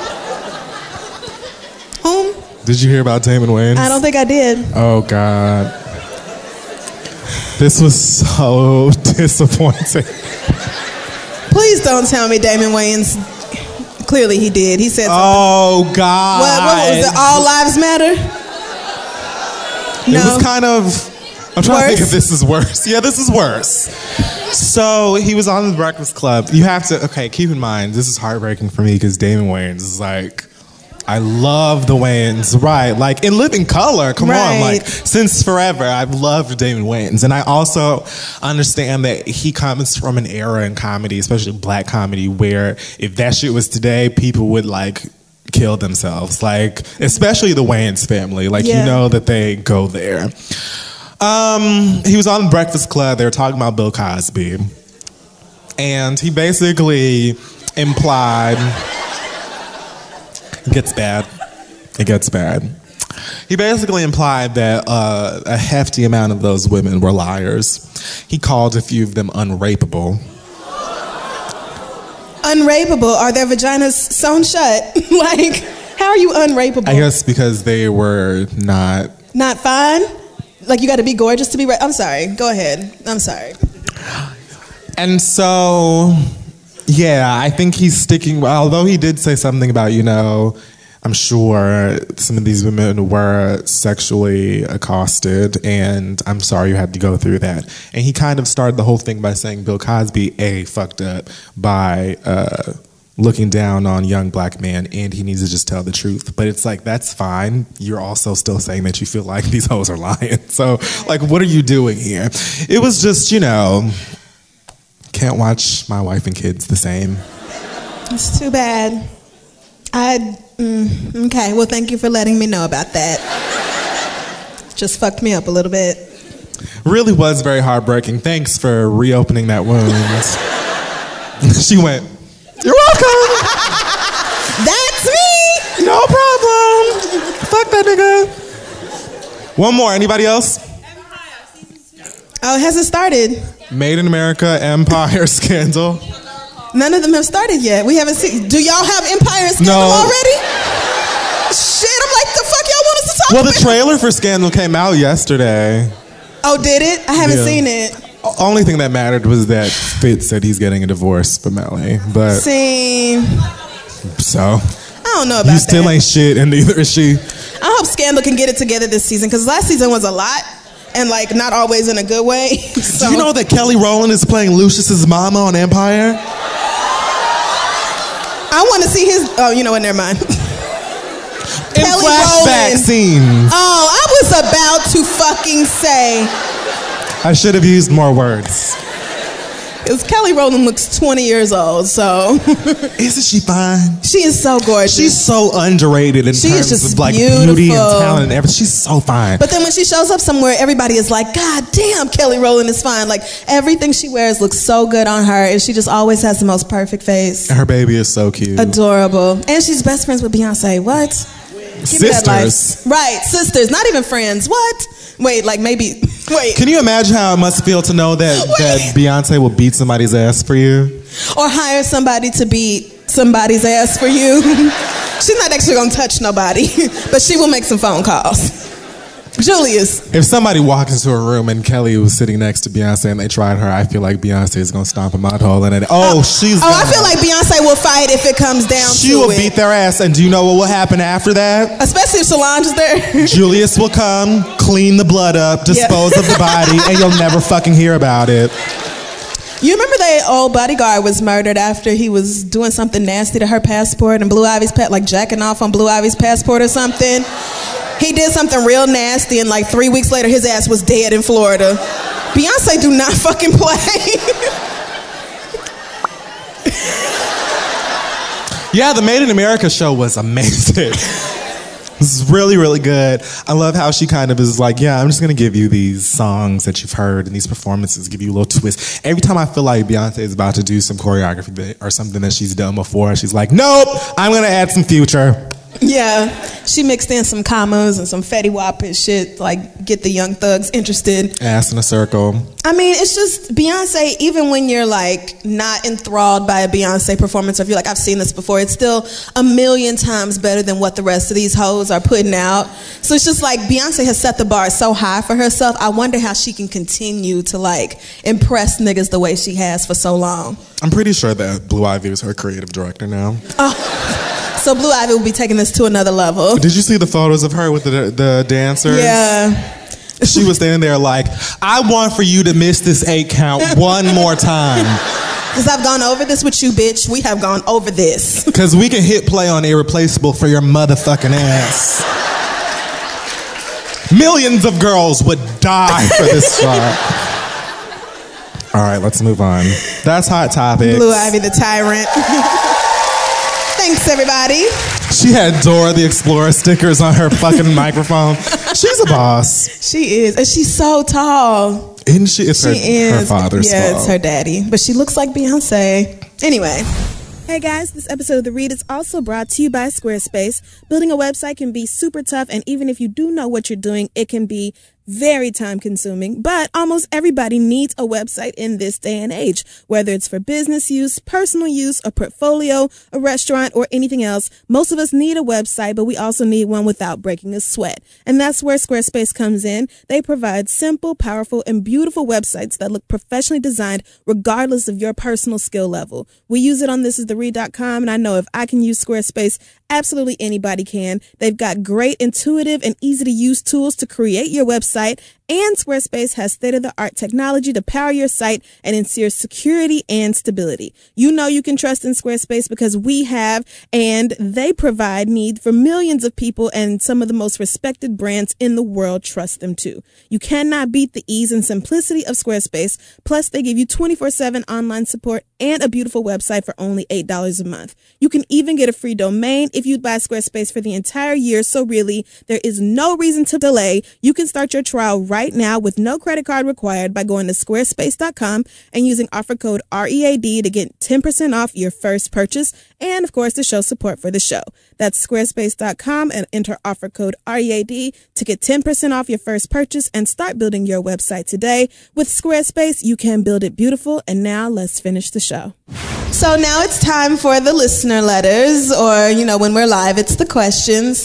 Whom? Did you hear about Damon Wayans? I don't think I did. Oh, God. This was so disappointing. Please don't tell me Damon Wayans Clearly he did. He said something. Oh, God. What was it? All lives matter? No. It was kind of... I'm trying to think if this is worse. Yeah, this is worse. So he was on the Breakfast Club. You have to... Okay, keep in mind, this is heartbreaking for me because Damon Wayans is like... I love the Wayans, right? Like in Living Color, come on, like since forever, I've loved Damon Wayans, and I also understand that he comes from an era in comedy, especially black comedy, where if that shit was today, people would like kill themselves, like especially the Wayans family, like you know that they go there. He was on the Breakfast Club. They were talking about Bill Cosby, and he basically implied. It gets bad. It gets bad. He basically implied that a hefty amount of those women were liars. He called a few of them unrapeable. Unrapeable? Are their vaginas sewn shut? Like, how are you unrapeable? I guess because they were not... Not fine? Like, you got to be gorgeous to be... I'm sorry. Go ahead. I'm sorry. And so... Yeah, I think he's sticking... Although he did say something about, you know, I'm sure some of these women were sexually accosted, and I'm sorry you had to go through that. And he kind of started the whole thing by saying Bill Cosby, A, fucked up by looking down on young black men, and he needs to just tell the truth. But it's like, that's fine. You're also still saying that you feel like these hoes are lying. So, like, what are you doing here? It was just, you know... Can't watch my wife and kids the same. It's too bad. Okay, well, thank you for letting me know about that. Just fucked me up a little bit. Really was very heartbreaking. Thanks for reopening that wound. She went, you're welcome. That's me. No problem. Fuck that nigga. One more. Anybody else? Oh, it hasn't started. Made in America, Empire, Scandal. None of them have started yet. We haven't seen. Do y'all have Empire and Scandal already? Shit, I'm like, the fuck y'all want us to talk about? Well, the trailer for Scandal came out yesterday. Oh, did it? I haven't seen it. Only thing that mattered was that Fitz said he's getting a divorce from Melly. But so I don't know about that. You still ain't shit, and neither is she. I hope Scandal can get it together this season, because last season was a lot. And, like, not always in a good way. So. Do you know that Kelly Rowland is playing Lucius's mama on Empire? I want to see his... Oh, you know what? Never mind. In flashback scenes. Oh, I was about to fucking say... I should have used more words. Because Kelly Rowland looks 20 years old, so... Isn't she fine? She is so gorgeous. She's so underrated in terms of like beauty and talent and everything. She's so fine. But then when she shows up somewhere, everybody is like, God damn, Kelly Rowland is fine. Like, everything she wears looks so good on her, and she just always has the most perfect face. And her baby is so cute. Adorable. And she's best friends with Beyonce. What? Sisters. Right, sisters. Not even friends. What? Wait, like maybe... Wait. Can you imagine how it must feel to know that Beyonce will beat somebody's ass for you? Or hire somebody to beat somebody's ass for you? She's not actually going to touch nobody, but she will make some phone calls. Julius. If somebody walked into a room and Kelly was sitting next to Beyonce and they tried her, I feel like Beyonce is going to stomp a mud hole in it. I feel like Beyonce will fight if it comes down to it. She will beat their ass, and do you know what will happen after that? Especially if Solange is there. Julius will come, clean the blood up, dispose of the body, and you'll never fucking hear about it. You remember that old bodyguard was murdered after he was doing something nasty to her passport, and Blue Ivy's like jacking off on Blue Ivy's passport or something? He did something real nasty, and like 3 weeks later, his ass was dead in Florida. Beyonce do not fucking play. Yeah, the Made in America show was amazing. This is really, really good. I love how she kind of is like, yeah, I'm just going to give you these songs that you've heard and these performances, give you a little twist. Every time I feel like Beyonce is about to do some choreography or something that she's done before, she's like, nope, I'm going to add some Future. Yeah, she mixed in some commas and some Fetty Wap and shit, like get the young thugs interested. Ass in a circle. I mean, it's just Beyonce, even when you're like not enthralled by a Beyonce performance, or if you're like, I've seen this before, it's still a million times better than what the rest of these hoes are putting out. So it's just like Beyonce has set the bar so high for herself. I wonder how she can continue to like impress niggas the way she has for so long. I'm pretty sure that Blue Ivy is her creative director now. Oh. So Blue Ivy will be taking this to another level. Did you see the photos of her with the dancers? Yeah. She was standing there like, I want for you to miss this 8 count one more time. Because I've gone over this with you, bitch. We have gone over this. Because we can hit play on Irreplaceable for your motherfucking ass. Millions of girls would die for this song. All right, let's move on. That's Hot Topics. Blue Ivy the tyrant. Thanks, everybody. She had Dora the Explorer stickers on her fucking microphone. She's a boss. She is. And she's so tall. Isn't she? It's her father's fault. Yeah, it's her daddy. But she looks like Beyonce. Anyway. Hey guys, this episode of The Read is also brought to you by Squarespace. Building a website can be super tough, and even if you do know what you're doing, it can be very time consuming, but almost everybody needs a website in this day and age, whether it's for business use, personal use, a portfolio, a restaurant, or anything else. Most of us need a website, but we also need one without breaking a sweat. And that's where Squarespace comes in. They provide simple, powerful, and beautiful websites that look professionally designed regardless of your personal skill level. We use it on thisistheread.com, and I know if I can use Squarespace, absolutely anybody can. They've got great, intuitive, and easy to use tools to create your website, and Squarespace has state-of-the-art technology to power your site and ensure security and stability. You know you can trust in Squarespace because we have, and they provide need for millions of people, and some of the most respected brands in the world trust them too. You cannot beat the ease and simplicity of Squarespace. Plus, they give you 24/7 online support and a beautiful website for only $8 a month. You can even get a free domain if you buy Squarespace for the entire year. So really, there is no reason to delay. You can start your trial right now with no credit card required by going to squarespace.com and using offer code READ to get 10% off your first purchase, and of course to show support for the show. That's squarespace.com and enter offer code READ to get 10% off your first purchase and start building your website today. With Squarespace, you can build it beautiful. And now let's finish the show. So now it's time for the listener letters, or, you know, when we're live, it's the questions.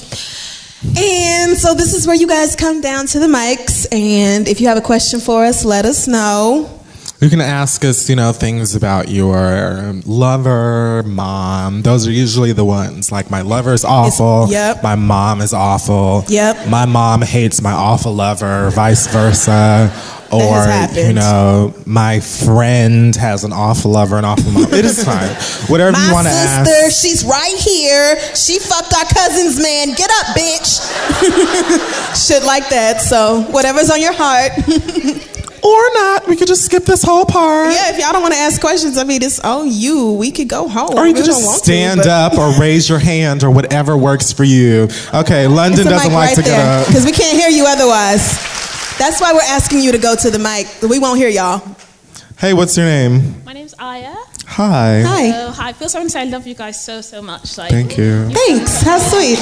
And so this is where you guys come down to the mics, and if you have a question for us, let us know. You can ask us, you know, things about your lover, mom. Those are usually the ones. Like, my lover is awful. Yep. My mom is awful. Yep. My mom hates my awful lover, vice versa. Or, you know, my friend has an awful lover, an awful mom. It is fine. Whatever you want to ask. My sister, she's right here. She fucked our cousin's man. Get up, bitch. Shit like that. So whatever's on your heart. Or not. We could just skip this whole part. Yeah, if y'all don't want to ask questions, I mean, it's on you. We could go home. Or you could just stand up or raise your hand or whatever works for you. Okay, London doesn't like to get up. Because we can't hear you otherwise. That's why we're asking you to go to the mic. We won't hear y'all. Hey, what's your name? My name's Aya. Hi. Hi. Hi. I feel so I love you guys so much. Like, thank you. Thanks. How sweet.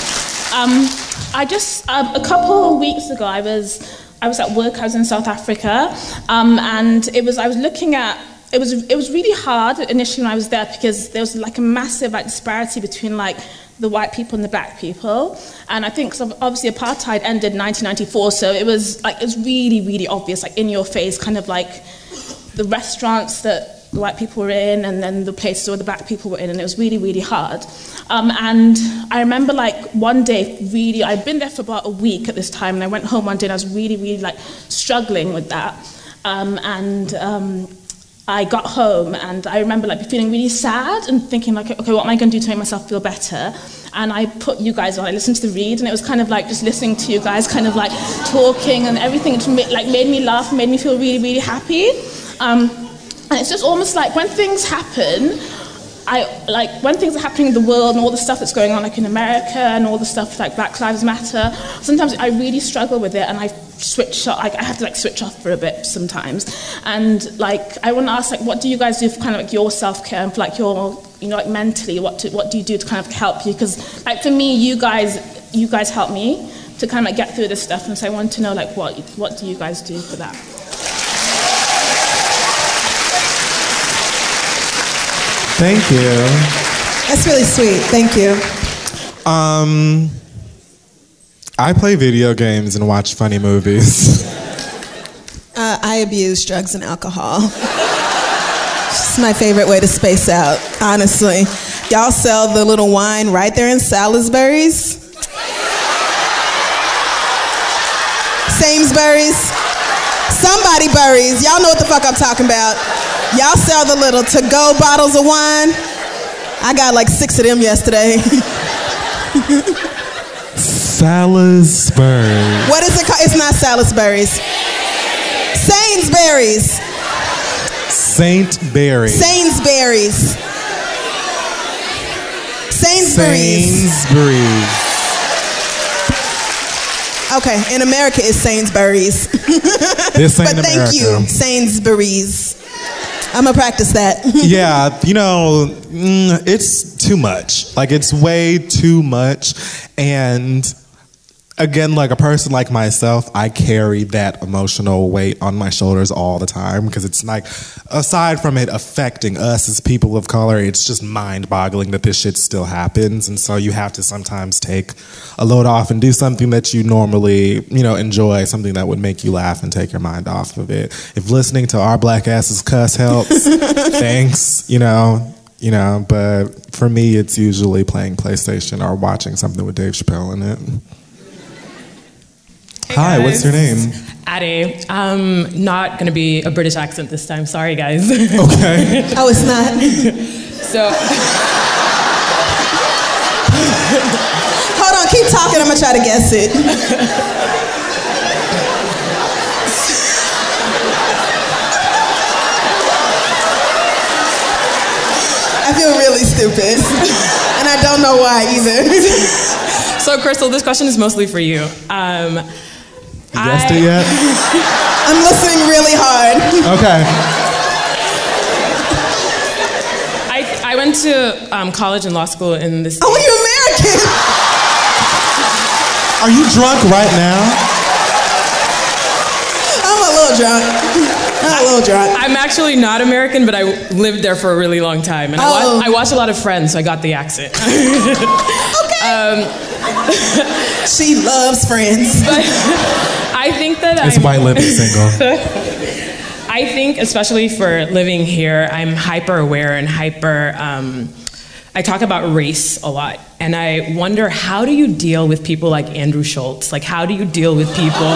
I just a couple of weeks ago I was at work. I was in South Africa, and I was looking at. It was really hard initially when I was there because there was like a massive disparity between like the white people and the black people, and I think obviously apartheid ended in 1994, so it was really obvious, like in your face, kind of like the restaurants that the white people were in, and then the places where the black people were in, and it was really hard. And I remember like one day, really, I'd been there for about a week at this time, and I went home one day and I was really like struggling with that, I got home and I remember like feeling really sad and thinking like, okay, what am I going to do to make myself feel better? And I put you guys on. I listened to the read, and it was kind of like just listening to you guys kind of like talking and everything. It made me laugh, made me feel really happy. And it's just almost like when things happen, when things are happening in the world and all the stuff that's going on like in America and all the stuff like Black Lives Matter, sometimes I really struggle with it and I switch off. I have to like switch off for a bit sometimes. And like I want to ask, like, what do you guys do for kind of like your self-care and for like your you know, like mentally, what do you do to kind of help you? Because like for me, you guys helped me to kind of like get through this stuff, and so I want to know like what do you guys do for that? Thank you. That's really sweet. Thank you. I play video games and watch funny movies. I abuse drugs and alcohol. It's my favorite way to space out, honestly. Y'all sell the little wine right there in Salisbury's. Sainsbury's. Somebody buries. Y'all know what the fuck I'm talking about. Y'all sell the little to-go bottles of wine. I got like 6 of them yesterday. Salisbury. What is it called? It's not Salisbury's. Sainsbury's. Saintbury. Sainsbury's. Sainsbury's. Sainsbury's. Okay, in America it's Sainsbury's. This ain't But thank America. you, Sainsbury's. I'm gonna practice that. Yeah, you know, it's too much. Like, it's way too much. And again, like a person like myself, I carry that emotional weight on my shoulders all the time because it's like, aside from it affecting us as people of color, it's just mind-boggling that this shit still happens. And so you have to sometimes take a load off and do something that you normally, you know, enjoy, something that would make you laugh and take your mind off of it. If listening to our black asses cuss helps, thanks, you know, but for me, it's usually playing PlayStation or watching something with Dave Chappelle in it. Hey Hi, guys. what's your name? Addie. Not going to be a British accent this time. Sorry, guys. Okay. Oh, it's not? So, Hold on, keep talking, I'm gonna try to guess it. I feel really stupid. And I don't know why either. so Crystal, this question is mostly for you. You guessed it yet? I'm listening really hard. Okay. I went to college and law school in this. Oh, you're American! Are you drunk right now? I'm a little drunk. I'm actually not American, but I lived there for a really long time. And I watched a lot of Friends, so I got the accent. She loves Friends. But I think that It's white living single. I think, especially for living here, I'm hyper aware and I talk about race a lot. And I wonder, how do you deal with people like Andrew Schultz? Like, how do you deal with people...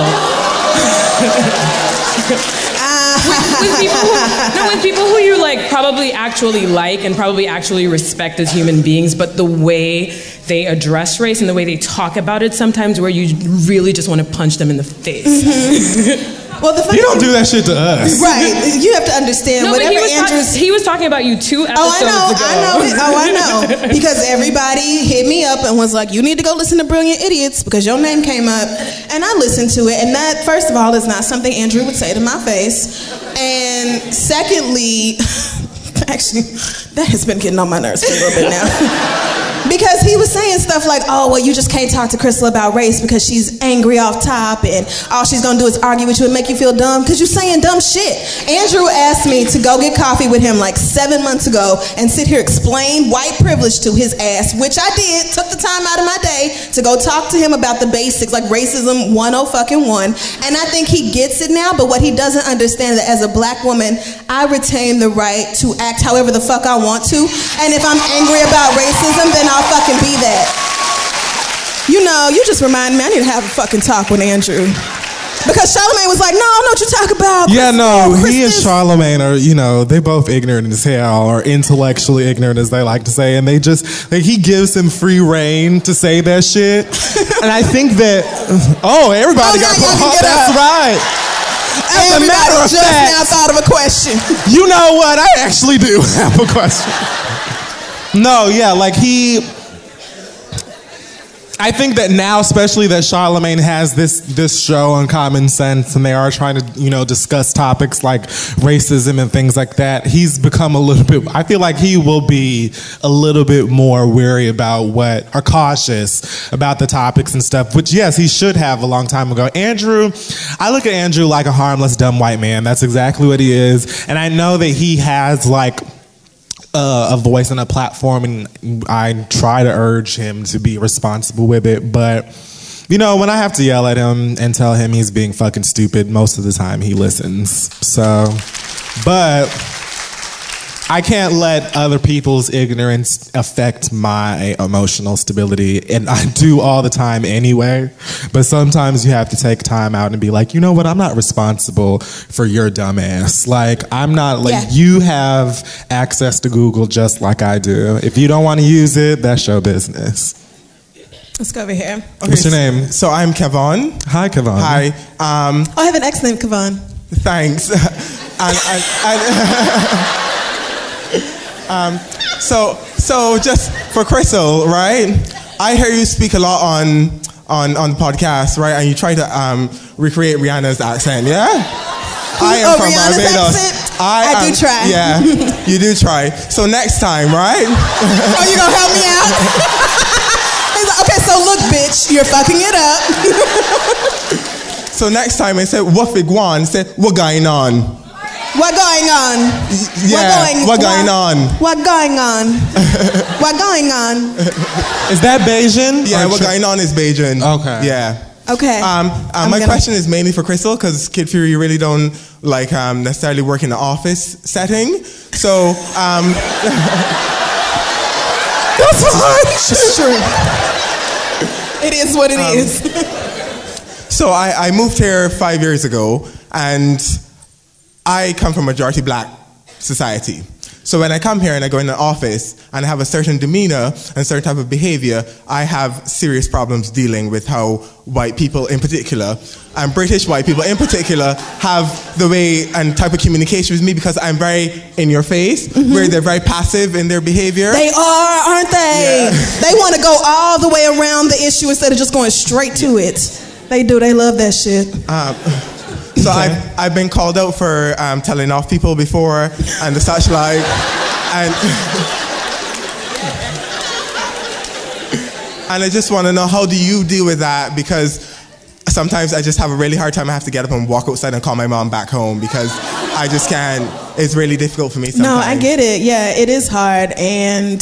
with people who you like probably actually like and probably actually respect as human beings, but the way they address race and the way they talk about it sometimes where you really just want to punch them in the face. Mm-hmm. Well, the You don't do that shit to us. Right. You have to understand No, but whatever Andrew's... he was talking about you 2 episodes ago. I know. Because everybody hit me up and was like, you need to go listen to Brilliant Idiots because your name came up. And I listened to it. And that, first of all, is not something Andrew would say to my face. And secondly, actually, that has been getting on my nerves for a little bit now. Because he was saying stuff like, oh, well, you just can't talk to Crystal about race because she's angry off top and all she's gonna do is argue with you and make you feel dumb because you're saying dumb shit. Andrew asked me to go get coffee with him like 7 months ago and sit here explain white privilege to his ass, which I did, took the time out of my day to go talk to him about the basics, like racism 101. And I think he gets it now, but what he doesn't understand is that as a black woman, I retain the right to act however the fuck I want to. And if I'm angry about racism, then I'll fucking be that. You know, you just remind me I need to have a fucking talk with Andrew. Because Charlamagne was like, no, I know what you talk about. Yeah, no, he and Christmas. Charlamagne are, you know, they both ignorant as hell, or intellectually ignorant as they like to say, and they just, like, he gives him free reign to say that shit. And I think that, everybody got put on. That's right. As a matter of just fact, now thought of a question. you know what? I actually do have a question. No, yeah, like I think that now, especially that Charlemagne has this show on Common Sense, and they are trying to, discuss topics like racism and things like that, he's become a little bit, I feel like he will be a little bit more wary about or cautious about the topics and stuff, which, yes, he should have a long time ago. Andrew, I look at Andrew like a harmless, dumb white man. That's exactly what he is. And I know that he has, a voice and a platform, and I try to urge him to be responsible with it, but when I have to yell at him and tell him he's being fucking stupid, most of the time he listens. So, but I can't let other people's ignorance affect my emotional stability, and I do all the time anyway. But sometimes you have to take time out and be like, you know what? I'm not responsible for your dumb ass. I'm not you have access to Google just like I do. If you don't want to use it, that's your business. Let's go over here. Okay, What's your name? So I'm Kevon. Hi, Kevon. Hi. I have an ex named Kevon. Thanks. So just for Crystal, right? I hear you speak a lot on the podcast, right? And you try to recreate Rihanna's accent, yeah? I am from Rihanna's Barbados. accent? I do try. Yeah, you do try. So next time, right? Oh, you gonna help me out? He's like, okay, so look, bitch, you're fucking it up. So next time, instead of what figuan, say what going on? What going on? Yeah, what going on? What going on? What going on? Is that Bajan? Yeah, what going on is Bajan. Okay. Yeah. Okay. My question is mainly for Crystal, because Kid Fury really don't necessarily work in the office setting. So that's fine. It's true. It is what it is. So I moved here 5 years ago, and I come from a majority black society. So when I come here and I go in the office and I have a certain demeanor and certain type of behavior, I have serious problems dealing with how white people in particular, and British white people in particular, have the way and type of communication with me, because I'm very in your face, where they're very passive in their behavior. They are, aren't they? Yeah. They want to go all the way around the issue instead of just going straight to it. They do. They love that shit. So I've been called out for telling off people before and the such like, and I just want to know, how do you deal with that? Because sometimes I just have a really hard time. I have to get up and walk outside and call my mom back home, because I just can't. It's really difficult for me sometimes. No, I get it. Yeah, it is hard. And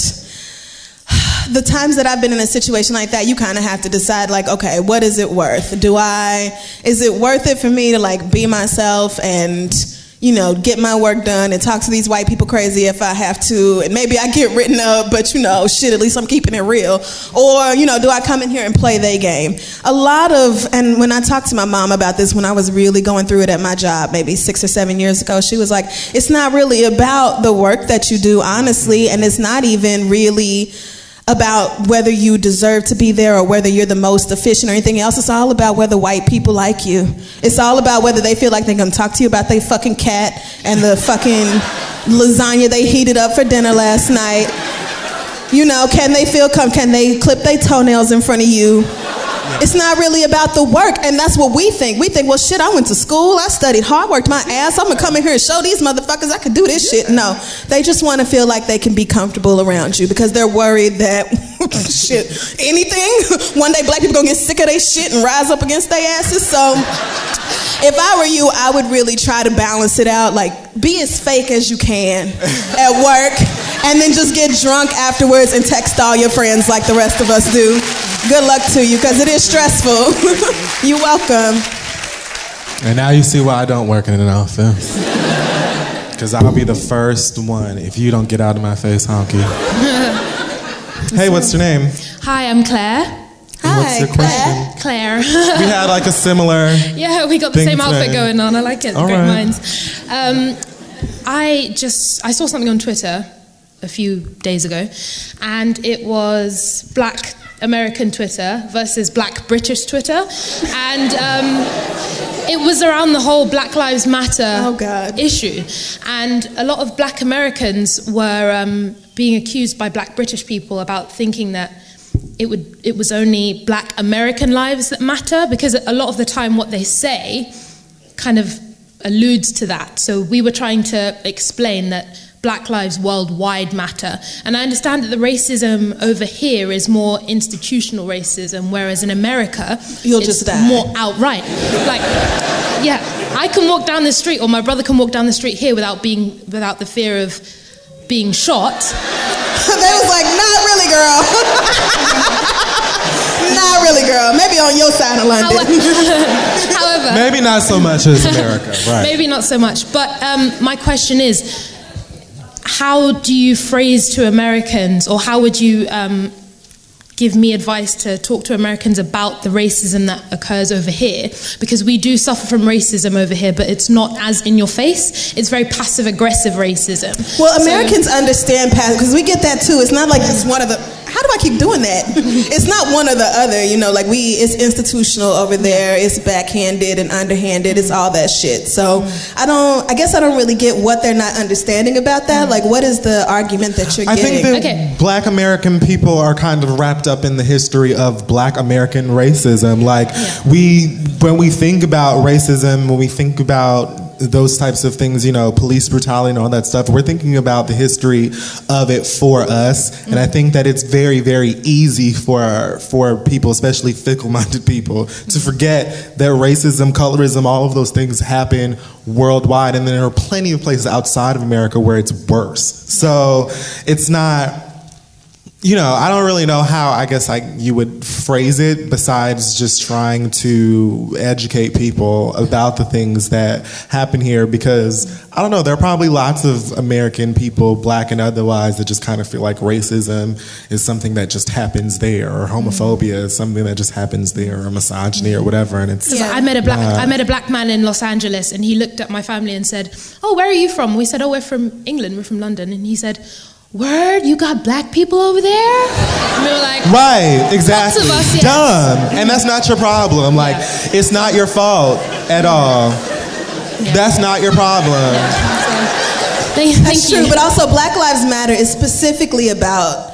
the times that I've been in a situation like that, you kind of have to decide, okay, what is it worth? Is it worth it for me to be myself and, get my work done and talk to these white people crazy if I have to, and maybe I get written up, but shit, at least I'm keeping it real. Or, do I come in here and play their game? And when I talked to my mom about this, when I was really going through it at my job, maybe 6 or 7 years ago, she was like, it's not really about the work that you do, honestly, and it's not even really about whether you deserve to be there or whether you're the most efficient or anything else. It's all about whether white people like you. It's all about whether they feel like they can talk to you about their fucking cat and the fucking lasagna they heated up for dinner last night. Can they clip their toenails in front of you? It's not really about the work, and that's what we think. We think, well, shit, I went to school, I studied hard, worked my ass, I'm gonna come in here and show these motherfuckers I can do this shit. No, they just want to feel like they can be comfortable around you, because they're worried that, shit, anything, one day black people gonna get sick of their shit and rise up against their asses. So if I were you, I would really try to balance it out, be as fake as you can at work, and then just get drunk afterwards and text all your friends like the rest of us do. Good luck to you, because it is stressful. You're welcome. And now you see why I don't work in an office. Because I'll be the first one if you don't get out of my face, honky. Hey, what's your name? Hi, I'm Claire. Hi, what's your question? Claire. We had a similar. Yeah, we got the same outfit today. going on. I like it. All Great right. minds. I saw something on Twitter a few days ago, and it was Black American Twitter versus Black British Twitter, and it was around the whole Black Lives Matter issue, and a lot of Black Americans were being accused by Black British people about thinking that it was only Black American lives that matter, because a lot of the time what they say kind of alludes to that. So we were trying to explain that Black lives worldwide matter. And I understand that the racism over here is more institutional racism, whereas in America, you'll it's just die. More outright. Like, yeah, I can walk down the street, or my brother can walk down the street here without the fear of being shot. They was like, not really, girl. Not really, girl. Maybe on your side of London. However, maybe not so much as America, right? Maybe not so much. But my question is, how do you phrase to Americans, or how would you give me advice to talk to Americans about the racism that occurs over here? Because we do suffer from racism over here, but it's not as in your face. It's very passive-aggressive racism. Well, Americans understand because we get that too. It's not like it's one of the... How do I keep doing that? It's not one or the other, you know, like it's institutional over there, it's backhanded and underhanded, it's all that shit. So I guess I don't really get what they're not understanding about that. Like, what is the argument that you're getting? I think that Black American people are kind of wrapped up in the history of Black American racism. Like, when we think about racism, when we think about those types of things, you know, police brutality and all that stuff, we're thinking about the history of it for us. And I think that it's very, very easy for people, especially fickle-minded people, to forget that racism, colorism, all of those things happen worldwide. And there are plenty of places outside of America where it's worse. So it's not... You know, I don't really know how, I guess, you would phrase it besides just trying to educate people about the things that happen here, because, I don't know, there are probably lots of American people, Black and otherwise, that just kind of feel like racism is something that just happens there, or homophobia is something that just happens there, or misogyny or whatever, and it's... I met a black man in Los Angeles, and he looked at my family and said, "Oh, where are you from?" We said, "Oh, we're from England, we're from London." And he said, "Word, you got Black people over there?" And we were like, right, exactly. Lots of us, yes. Dumb. And that's not your problem. Like, it's not your fault at all. That's not your problem. That's true, but also Black Lives Matter is specifically about,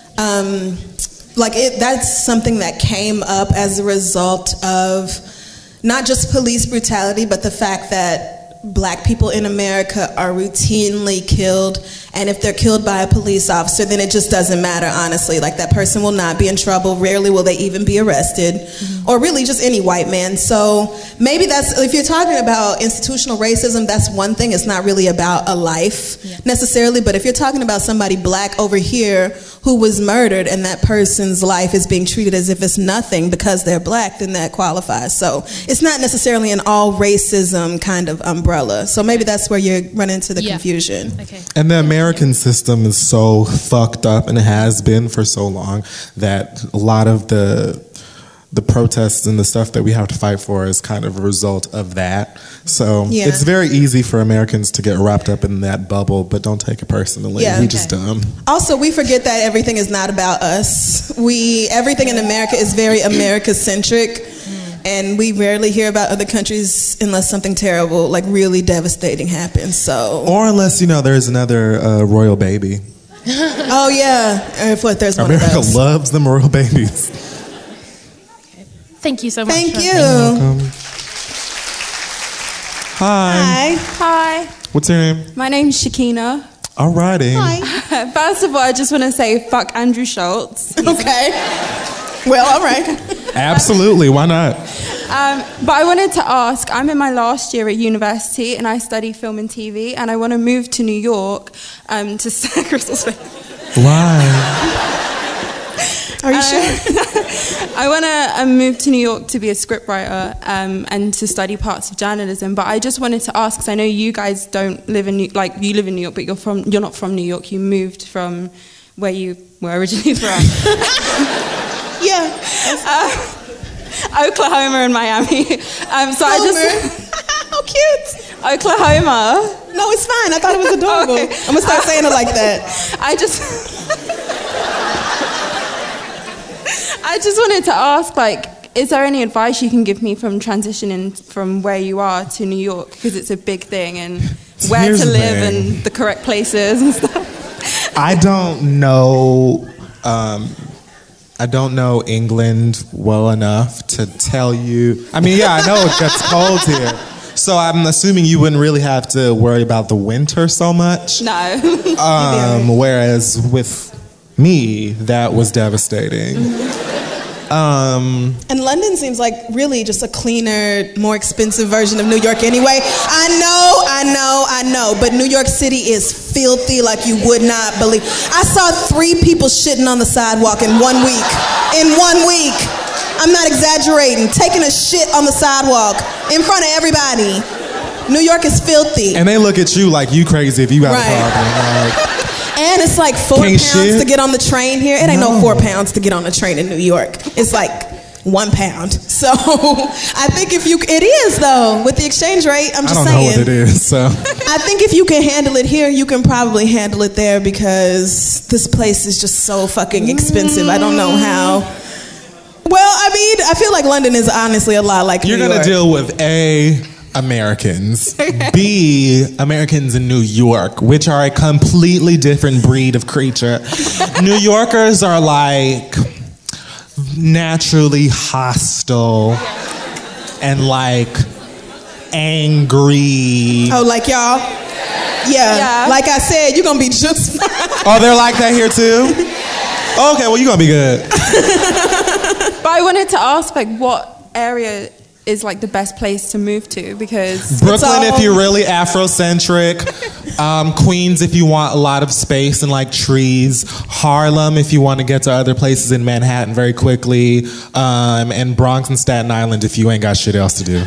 that's something that came up as a result of not just police brutality, but the fact that Black people in America are routinely killed, and if they're killed by a police officer, then it just doesn't matter, honestly. Like, that person will not be in trouble. Rarely will they even be arrested, or really just any white man. So maybe that's, if you're talking about institutional racism, that's one thing. It's not really about a life necessarily, but if you're talking about somebody Black over here who was murdered and that person's life is being treated as if it's nothing because they're Black, then that qualifies. So it's not necessarily an all racism kind of umbrella. So maybe that's where you're running into the confusion. Okay. And the American system is so fucked up, and it has been for so long, that a lot of the protests and the stuff that we have to fight for is kind of a result of that. So it's very easy for Americans to get wrapped up in that bubble, but don't take it personally. We just dumb. Also, we forget that everything is not about us. Everything in America is very America-centric. And we rarely hear about other countries unless something terrible, like really devastating, happens. So, or unless, you know, there's another royal baby. Oh yeah, if there's one America of those. loves them royal babies. Thank you so much. Thank you. You're welcome. Hi. Hi. What's your name? My name's Shakina. Alrighty. Hi. First of all, I just want to say fuck Andrew Schultz. Okay. Well, all right. Absolutely. Why not? But I wanted to ask, I'm in my last year at university and I study film and TV, and I want to move to New York to Crystal's face. Why? Are you sure? I want to move to New York to be a scriptwriter and to study parts of journalism. But I just wanted to ask, because I know you guys don't live in you live in New York, but you're not from New York. You moved from where you were originally from. Yeah. Oklahoma and Miami. How cute. Oklahoma. No, it's fine. I thought it was adorable. Okay. I'm going to start saying it like that. I just wanted to ask, is there any advice you can give me from transitioning from where you are to New York? Because it's a big thing, and where to live and the correct places and stuff. I don't know I don't know England well enough to tell you. I mean, yeah, I know it gets cold here. So I'm assuming you wouldn't really have to worry about the winter so much. No. Whereas with me, that was devastating. And London seems like really just a cleaner, more expensive version of New York anyway. I know. But New York City is filthy like you would not believe. I saw 3 people shitting on the sidewalk in 1 week. In 1 week. I'm not exaggerating. Taking a shit on the sidewalk in front of everybody. New York is filthy. And they look at you like you crazy if you got a problem. And it's like 4 pounds to get on the train here. It ain't no 4 pounds to get on the train in New York. It's like 1 pound. So I think it is though, with the exchange rate, I'm just saying. I don't know what it is, so. I think if you can handle it here, you can probably handle it there because this place is just so fucking expensive. I don't know how. Well, I mean, I feel like London is honestly a lot like New York. You're going to deal with Americans, B, Americans in New York, which are a completely different breed of creature. New Yorkers are like naturally hostile and like angry. Oh, like y'all? Yeah. Like I said, you're going to be just fine. Oh, they're like that here too? Okay, well, you're going to be good. But I wanted to ask, like, what area is like the best place to move to? Because Brooklyn if you're really Afrocentric, Queens if you want a lot of space and like trees, Harlem if you want to get to other places in Manhattan very quickly, and Bronx and Staten Island if you ain't got shit else to do.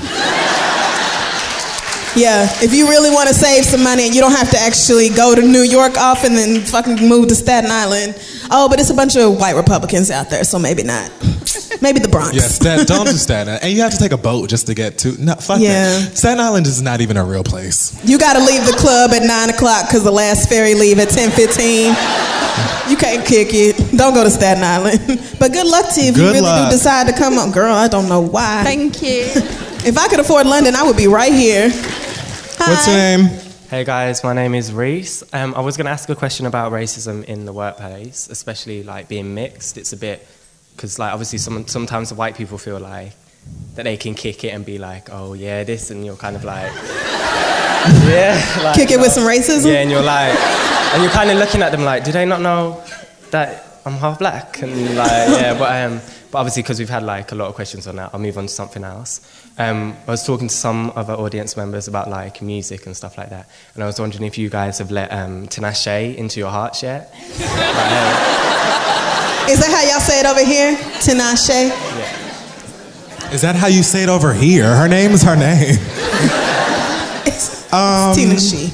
Yeah, if you really want to save some money and you don't have to actually go to New York often, then fucking move to Staten Island. Oh, but it's a bunch of white Republicans out there, so maybe not. Maybe the Bronx. Yeah, don't do Staten Island. And you have to take a boat just to get to. No, fuck that. Staten Island is not even a real place. You got to leave the club at 9 o'clock because the last ferry leave at 10:15. You can't kick it. Don't go to Staten Island. But good luck to you if you really do decide to come up. Girl, I don't know why. Thank you. If I could afford London, I would be right here. Hi. What's your name? Hey guys, my name is Reese. I was going to ask a question about racism in the workplace, especially like being mixed. It's a bit, because like obviously sometimes the white people feel like that they can kick it and be like, oh yeah, this, and you're kind of like, yeah. Like, kick it with some racism? Yeah, and you're like, and you're kind of looking at them like, do they not know that I'm half black? And like, yeah, but obviously because we've had like a lot of questions on that, I'll move on to something else. I was talking to some other audience members about like music and stuff like that, and I was wondering if you guys have let Tinashe into your hearts yet. Is that how y'all say it over here? Tinashe? Yeah. Is that how you say it over here? Her name is her name. It's Tinashe.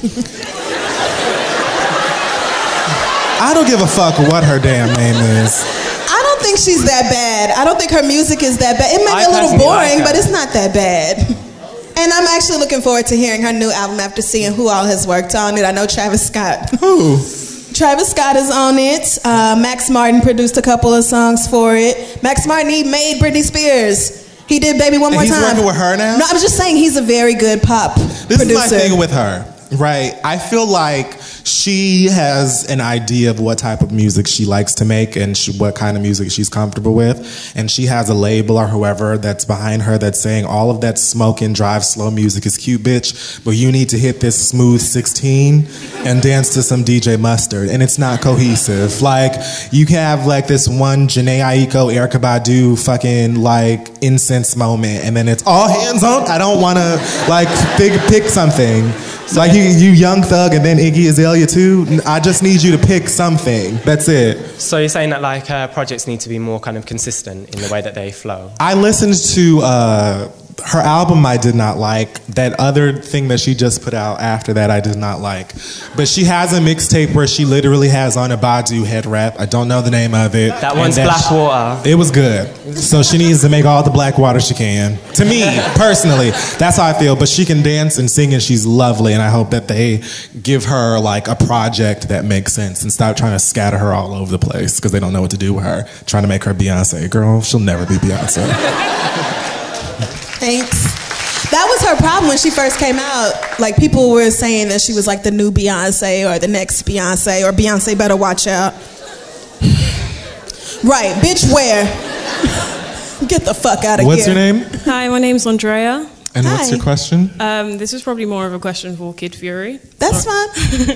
I don't give a fuck what her damn name is. I don't think she's that bad. I don't think her music is that bad. It may be a little boring, but it's not that bad. And I'm actually looking forward to hearing her new album after seeing who all has worked on it. I know Travis Scott. Who? Travis Scott is on it. Max Martin produced a couple of songs for it. Max Martin, he made Britney Spears. He did Baby One More Time. He's working with her now? No, I was just saying he's a very good pop producer. This is my thing with her. Right. I feel like she has an idea of what type of music she likes to make and what kind of music she's comfortable with. And she has a label or whoever that's behind her that's saying all of that smoke and drive slow music is cute, bitch, but you need to hit this smooth 16 and dance to some DJ Mustard. And it's not cohesive. Like, you can have like this one Jhené Aiko, Erykah Badu fucking like incense moment, and then it's all hands on. I don't want to like pick something. Like you Young Thug and then Iggy Azalea too. I just need you to pick something. That's it. So you're saying that like projects need to be more kind of consistent in the way that they flow? I listened to her album I did not like. That other thing that she just put out after that I did not like. But she has a mixtape where she literally has on a Badu head wrap. I don't know the name of it. That one's Blackwater. It was good. So she needs to make all the Blackwater she can. To me, personally, that's how I feel. But she can dance and sing and she's lovely. And I hope that they give her like a project that makes sense and stop trying to scatter her all over the place because they don't know what to do with her. Trying to make her Beyonce. Girl, she'll never be Beyonce. Thanks. That was her problem when she first came out. Like, people were saying that she was like the new Beyonce or the next Beyonce, or Beyonce better watch out. Right, bitch, where? Get the fuck out of here. What's your name? Hi, my name's Andrea. And what's your question? This is probably more of a question for Kid Fury. That's fine.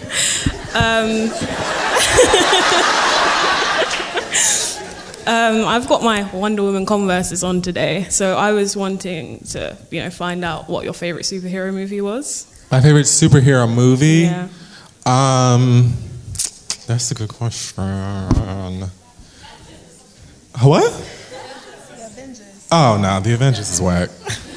I've got my Wonder Woman Converses on today, so I was wanting to, find out what your favorite superhero movie was. My favorite superhero movie? Yeah. That's a good question. What? The Avengers. Oh, no, The Avengers is whack.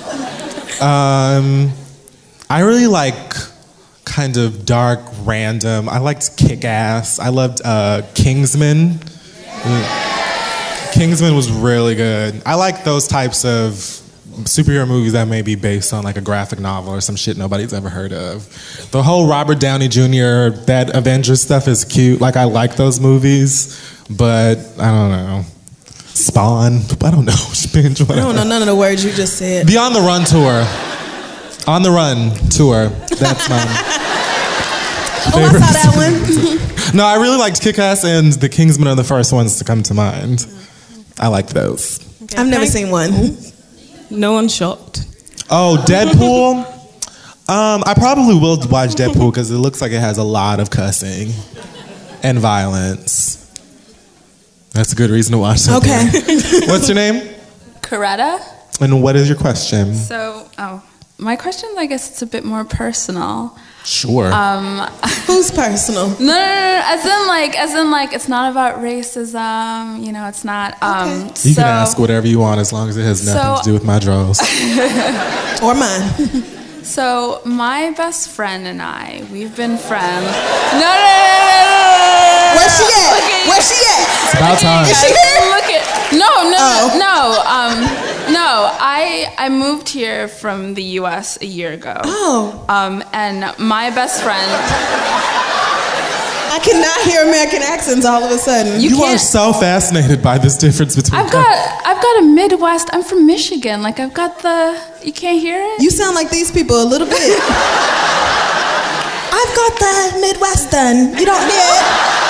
I really like kind of dark, random. I liked Kick-Ass. I loved Kingsman. Kingsman was really good. I like those types of superhero movies that may be based on like a graphic novel or some shit nobody's ever heard of. The whole Robert Downey Jr., that Avengers stuff is cute. Like, I like those movies, but I don't know. Spawn, I don't know. Binge, I don't know none of the words you just said. The On the Run tour. On the Run tour. That's my favorite. I saw that one. No, I really liked Kick-Ass and The Kingsman are the first ones to come to mind. I like those. Okay, I've never seen one. No one's shocked. Oh, Deadpool? I probably will watch Deadpool because it looks like it has a lot of cussing and violence. That's a good reason to watch something. Okay. What's your name? Coretta. And what is your question? So, my question, I guess it's a bit more personal. Sure. Who's personal? No, as in like, it's not about racism. It's not. You can ask whatever you want as long as it has nothing to do with my draws. Or mine. So my best friend and I, we've been friends. No. Where's she at? Where's she at? It's about time. Is she here? No. I moved here from the U.S. a year ago. Oh. And my best friend. I cannot hear American accents all of a sudden. You are so fascinated by this difference between. I've got a Midwest. I'm from Michigan. Like, I've got the. You can't hear it? You sound like these people a little bit. I've got the Midwestern. You don't hear it?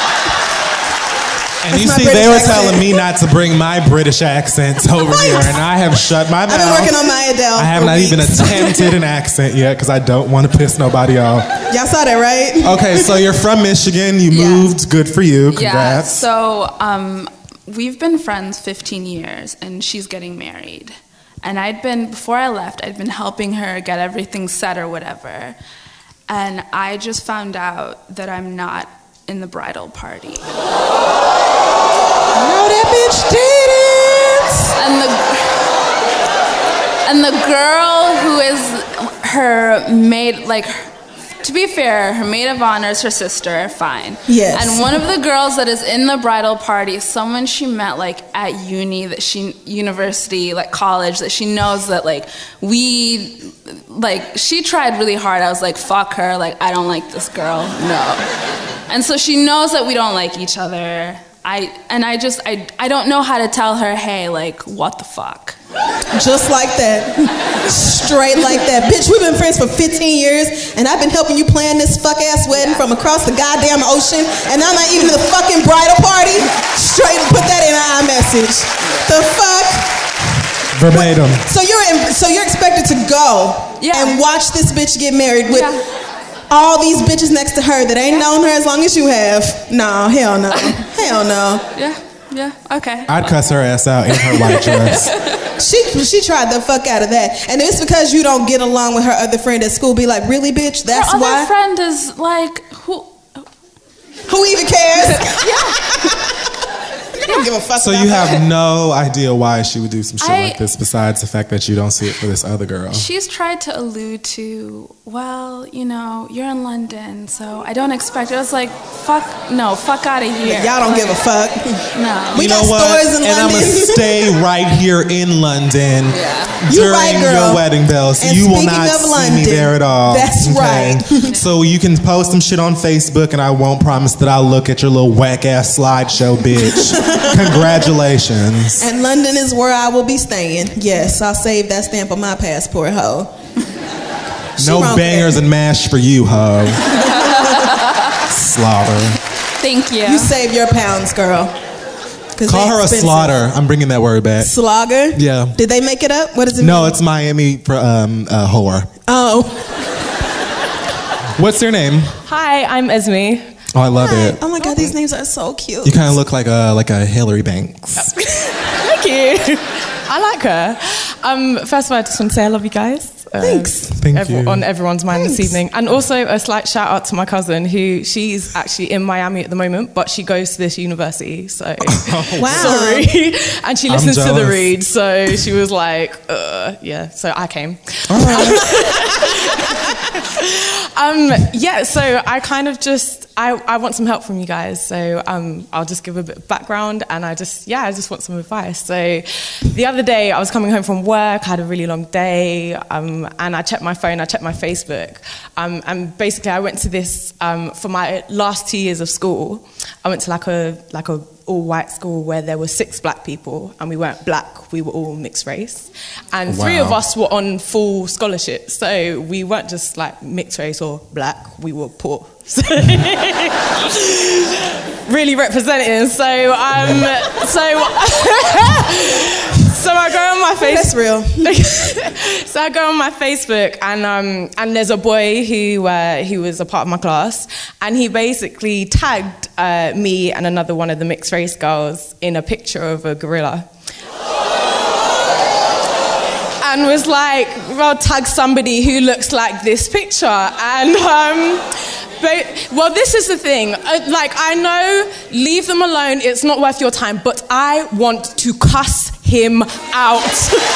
And you see, they were telling me not to bring my British accents over here, and I have shut my mouth. I've been working on my Adele. I have not even attempted an accent yet because I don't want to piss nobody off. Y'all saw that, right? Okay, so you're from Michigan. You moved. Good for you. Congrats. Yeah. So we've been friends 15 years, and she's getting married. And before I left, I'd been helping her get everything set or whatever. And I just found out that I'm not in the bridal party. No, that bitch did it. And the girl who is her maid, like, to be fair, her maid of honor is her sister, fine. Yes. And one of the girls that is in the bridal party is someone she met, like, at university, like, college, that she knows that, like, she tried really hard. I was like, fuck her, like, I don't like this girl, no. And so she knows that we don't like each other. I don't know how to tell her, hey, like, what the fuck? Just like that. Straight like that. Bitch, we've been friends for 15 years, and I've been helping you plan this fuck-ass wedding from across the goddamn ocean, and I'm not even in the fucking bridal party? Straight put that in our iMessage. The fuck? Verbatim. So you're expected to go and watch this bitch get married with all these bitches next to her that ain't known her as long as you have. No, hell no. Hell no. Yeah, okay. I'd cuss her ass out in her white dress. She tried the fuck out of that. And it's because you don't get along with her other friend at school. Be like, really, bitch? That's her why? Her other friend is like, who even cares? You don't give a fuck So about you have that. no idea why she would do some shit like this besides the fact that you don't see it for this other girl. She's tried to allude to, well, you're in London, so I don't expect it. I was like, fuck out of here. Y'all don't give a fuck. No. We got stores in and London. I'm going to stay right here in London during your wedding bell, so And you will speaking not of see London, me there at all. that's right. So you can post some shit on Facebook, and I won't promise that I'll look at your little whack-ass slideshow, bitch. Congratulations. And London is where I will be staying. Yes, I'll save that stamp on my passport, ho. No bangers and mash for you, ho. Slaughter. Thank you. You save your pounds, girl. Call her a slaughter. I'm bringing that word back. Slogger? Yeah. Did they make it up? What does it mean? No, it's Miami for whore. Oh. What's your name? Hi, I'm Esme. Oh, I love it. Oh my God, these names are so cute. You kind of look like a Hillary Banks. Thank you. I like her. First of all, I just want to say I love you guys. Thanks. Thank you. On everyone's mind this evening. And also a slight shout out to my cousin who she's actually in Miami at the moment, but she goes to this university. So Wow. Sorry. And she listens to the jealous. read. So she was like, yeah, so I came. Yeah, so I kind of just, I want some help from you guys. So I'll just give a bit of background and I just want some advice. So the other day I was coming home from work, I had a really long day, and I checked my phone, I checked my Facebook, and basically I went to this, for my last 2 years of school, I went to like a all-white school where there were 6 black people, and we weren't black, we were all mixed race. And 3 of us were on full scholarship, so we weren't just like mixed race or black, we were poor. So really representing. So so I go on my Facebook. That's real. So I go on my Facebook and there's a boy who was a part of my class, and he basically tagged me and another one of the mixed race girls in a picture of a gorilla. And was like, well, tag somebody who looks like this picture. And well, this is the thing. Like, I know, leave them alone. It's not worth your time. But I want to cuss him out.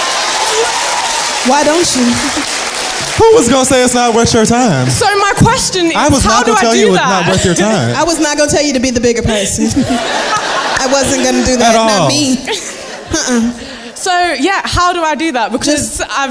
Why don't you? Who was gonna say it's not worth your time? So my question is, I was how not do gonna I tell do you that? it's not worth your time. I was not going to tell you to be the bigger person. I wasn't going to do that. At all. Not me. So yeah, how do I do that? Because I'm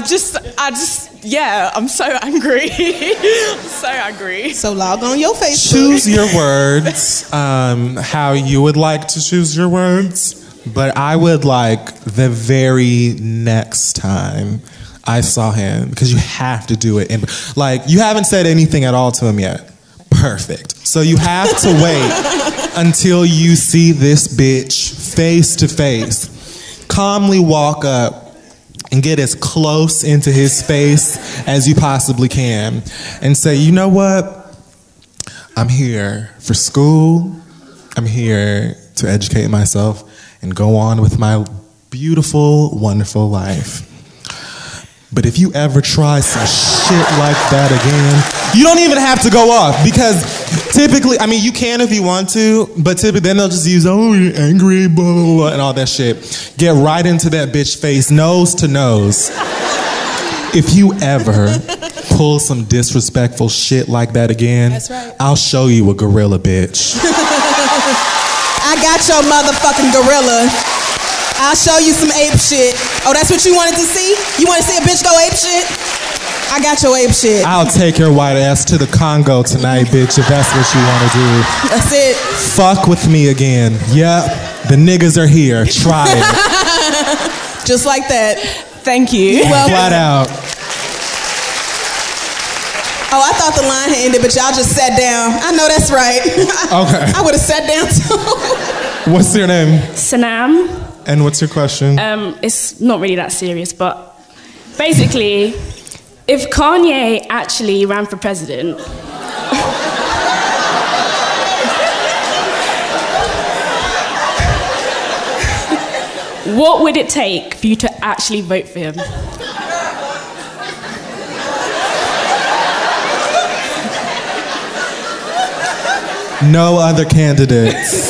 so angry. I'm so angry. So log on your Facebook. Choose your words how you would like to choose your words, but I would like the very next time I saw him, because you have to do it. Like, you haven't said anything at all to him yet. Perfect. So you have to wait until you see this bitch face to face. Calmly walk up and get as close into his face as you possibly can and say, you know what? I'm here for school. I'm here to educate myself and go on with my beautiful, wonderful life. But if you ever try some shit like that again, you don't even have to go off, because typically, I mean, you can if you want to, but typically then they'll just use, oh, you're angry, blah, blah, blah, and all that shit. Get right into that bitch face, nose to nose. If you ever pull some disrespectful shit like that again, That's right. I'll show you a gorilla, bitch. I got your motherfucking gorilla. I'll show you some ape shit. Oh, that's what you wanted to see? You want to see a bitch go ape shit? I got your ape shit. I'll take your white ass to the Congo tonight, bitch, if that's what you want to do. That's it. Fuck with me again. Yep, the niggas are here. Try it. Just like that. Thank you. Well, Flat out. Oh, I thought the line had ended, but y'all just sat down. I know that's right. Okay. I would have sat down too. What's your name? Sanam. And what's your question? It's not really that serious, but basically, if Kanye actually ran for president, what would it take for you to actually vote for him? No other candidates.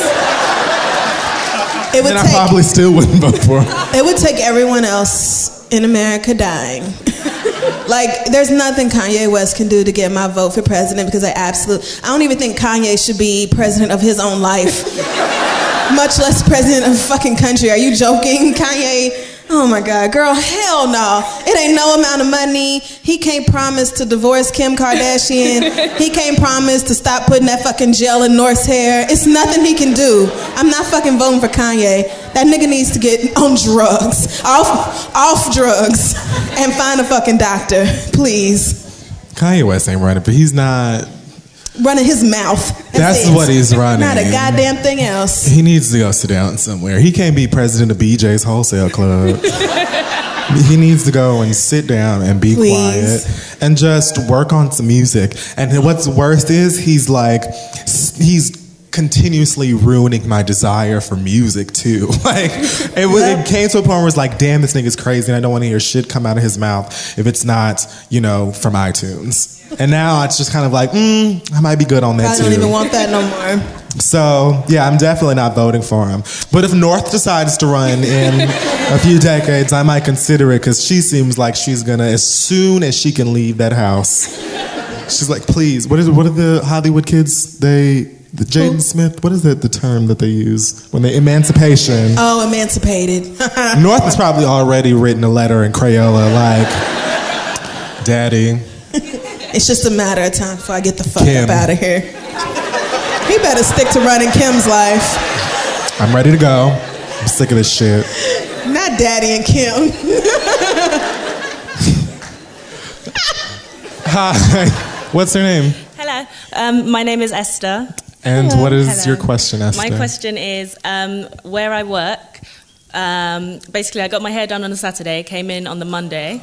It would And I take, probably still wouldn't vote for him. it would take everyone else in America dying. Like, there's nothing Kanye West can do to get my vote for president, because I don't even think Kanye should be president of his own life. Much less president of a fucking country. Are you joking? Kanye, oh my God, girl, hell no. It ain't no amount of money. He can't promise to divorce Kim Kardashian. He can't promise to stop putting that fucking gel in North's hair. It's nothing he can do. I'm not fucking voting for Kanye. That nigga needs to get on drugs. Off drugs. And find a fucking doctor, please. Kanye West ain't running, but he's not. running his mouth. That's what he's running. Not a goddamn thing else. He needs to go sit down somewhere. He can't be president of BJ's Wholesale Club. He needs to go and sit down and be quiet and just work on some music. And what's worse is he's continuously ruining my desire for music too. Like it came to a point where it's like, damn, this nigga's crazy and I don't want to hear shit come out of his mouth if it's not, from iTunes. And now it's just kind of like, I might be good on that too. I don't even want that no more. So, yeah, I'm definitely not voting for him. But if North decides to run in a few decades, I might consider it because she seems like she's gonna, as soon as she can leave that house, she's like, please, what are the Hollywood kids, the Jaden Smith, what is the term that they use when they, emancipation? Oh, emancipated. North has probably already written a letter in Crayola like, Daddy. It's just a matter of time before I get the fuck Kim. up out of here. He better stick to running Kim's life. I'm ready to go. I'm sick of this shit. Not Daddy and Kim. Hi. What's her name? Hello. My name is Esther. And what is your question, Esther? My question is, where I work, basically I got my hair done on a Saturday, came in on the Monday.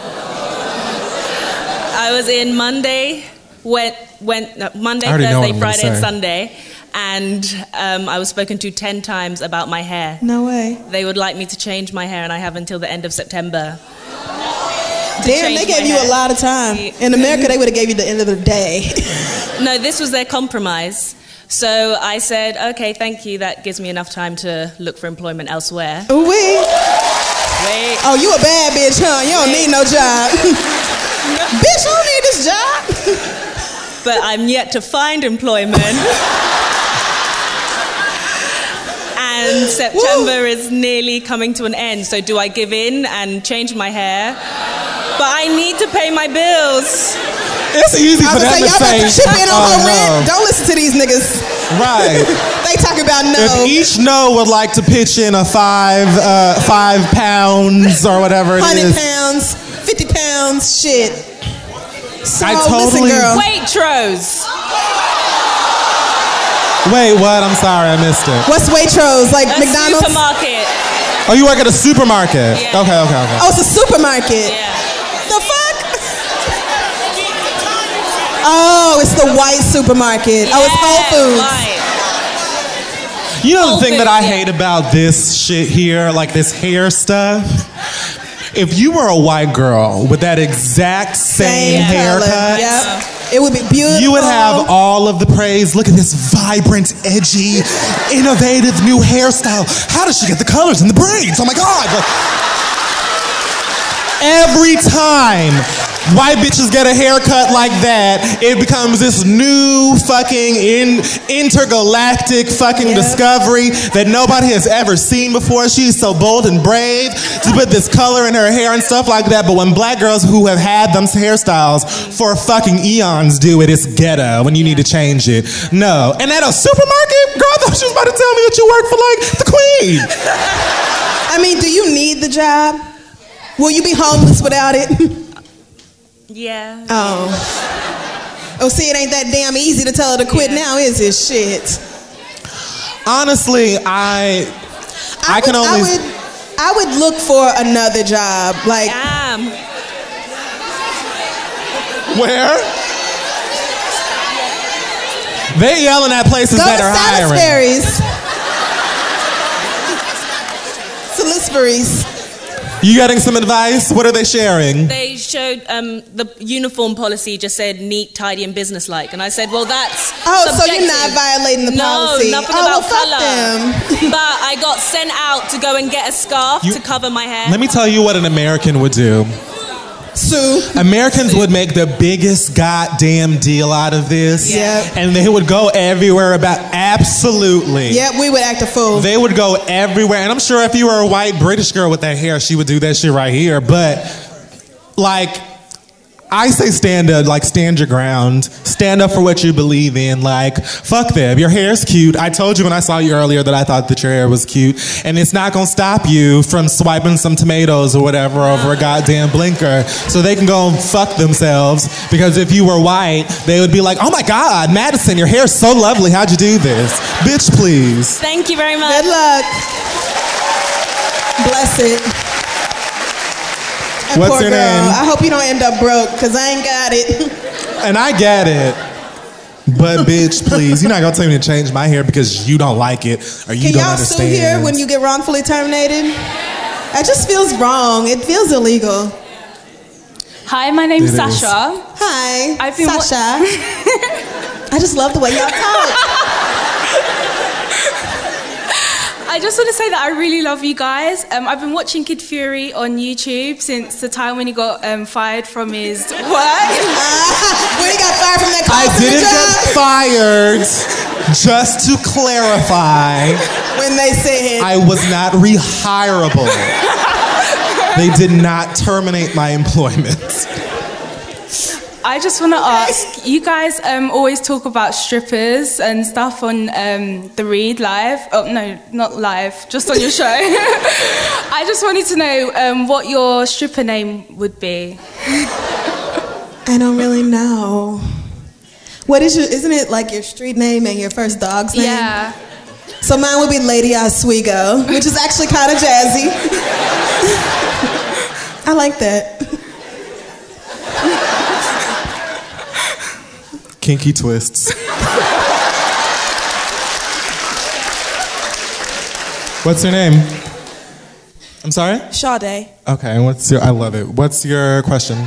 I was in Monday, Monday, Thursday, Friday, and Sunday, and I was spoken to 10 times about my hair. No way. They would like me to change my hair, and I have until the end of September. Damn, they gave you a lot of time. In America, they would have gave you the end of the day. No, this was their compromise. So I said, okay, thank you. That gives me enough time to look for employment elsewhere. Ooh, wait. Oh, you a bad bitch, huh? You don't need no job. Bitch, I don't need this job. But I'm yet to find employment. And September is nearly coming to an end. So do I give in and change my hair? But I need to pay my bills. It's easy for them to say, chip in on her rent. Don't listen to these niggas. Right. They talk about no. If each no would like to pitch in a £5 or whatever it 100 is. pounds, 50 pounds, shit. So, I totally. listen, girl. Waitrose. Wait, what? I'm sorry, I missed it. What's Waitrose? Like A McDonald's? Supermarket. Oh, you work at a supermarket? Yeah. Okay. Oh, it's a supermarket. Yeah. The fuck? Oh, it's the white supermarket. Oh, it's Whole Foods. Right. You know the thing that I hate about this shit here, like this hair stuff? If you were a white girl with that exact same haircut, it would be beautiful. you would have all of the praise. Look at this vibrant, edgy, innovative new hairstyle. How does she get the colors and the braids? Oh my God. Like, every time white bitches get a haircut like that, it becomes this new fucking intergalactic fucking discovery that nobody has ever seen before. She's so bold and brave to put this color in her hair and stuff like that. But when black girls who have had them hairstyles for fucking eons do it, it's ghetto when you need to change it. No. And at a supermarket, girl, I thought she was about to tell me that you work for like the Queen. I mean, do you need the job? Will you be homeless without it? Yeah. Oh, see, it ain't that damn easy to tell her to quit now, is it? Shit. Honestly, I would look for another job. Like, where? They yelling at places that are hiring. Salisbury's. You getting some advice? What are they sharing? They showed the uniform policy just said neat, tidy, and businesslike, and I said, well, that's subjective. So you're not violating the policy? No, nothing about color. But I got sent out to go and get a scarf to cover my hair. Let me tell you what an American would do. Sue. Americans would make the biggest goddamn deal out of this. Yeah. And they would go everywhere about absolutely. Yeah, we would act a fool. They would go everywhere. And I'm sure if you were a white British girl with that hair, she would do that shit right here. But, like, I say stand up, like stand your ground. Stand up for what you believe in. Like, fuck them. Your hair's cute. I told you when I saw you earlier that I thought that your hair was cute. And it's not gonna stop you from swiping some tomatoes or whatever over a goddamn blinker. So they can go and fuck themselves. Because if you were white, they would be like, oh my God, Madison, your hair's so lovely. How'd you do this? Bitch, please. Thank you very much. Good luck. Bless it. And What's poor your girl. name? I hope you don't end up broke, because I ain't got it. And I get it. But bitch, please, you're not gonna tell me to change my hair because you don't like it or you Can don't y'all understand. sue here when you get wrongfully terminated? That just feels wrong. It feels illegal. Hi, my name's It is. Sasha. Hi, I've been Sasha. I just love the way y'all talk. I just want to say that I really love you guys. I've been watching Kid Fury on YouTube since the time when he got fired from his work. When he got fired from that I call didn't center get fired. Just to clarify, job? When they said I was not rehirable. They did not terminate my employment. I just want to ask, you guys always talk about strippers and stuff on The Read Live. Oh, no, not live, just on your show. I just wanted to know what your stripper name would be. I don't really know. What is your, isn't it like your street name and your first dog's name? Yeah. So mine would be Lady Oswego, which is actually kind of jazzy. I like that. Kinky twists. What's your name? I'm sorry? Sade. Okay, what's your, I love it. What's your question?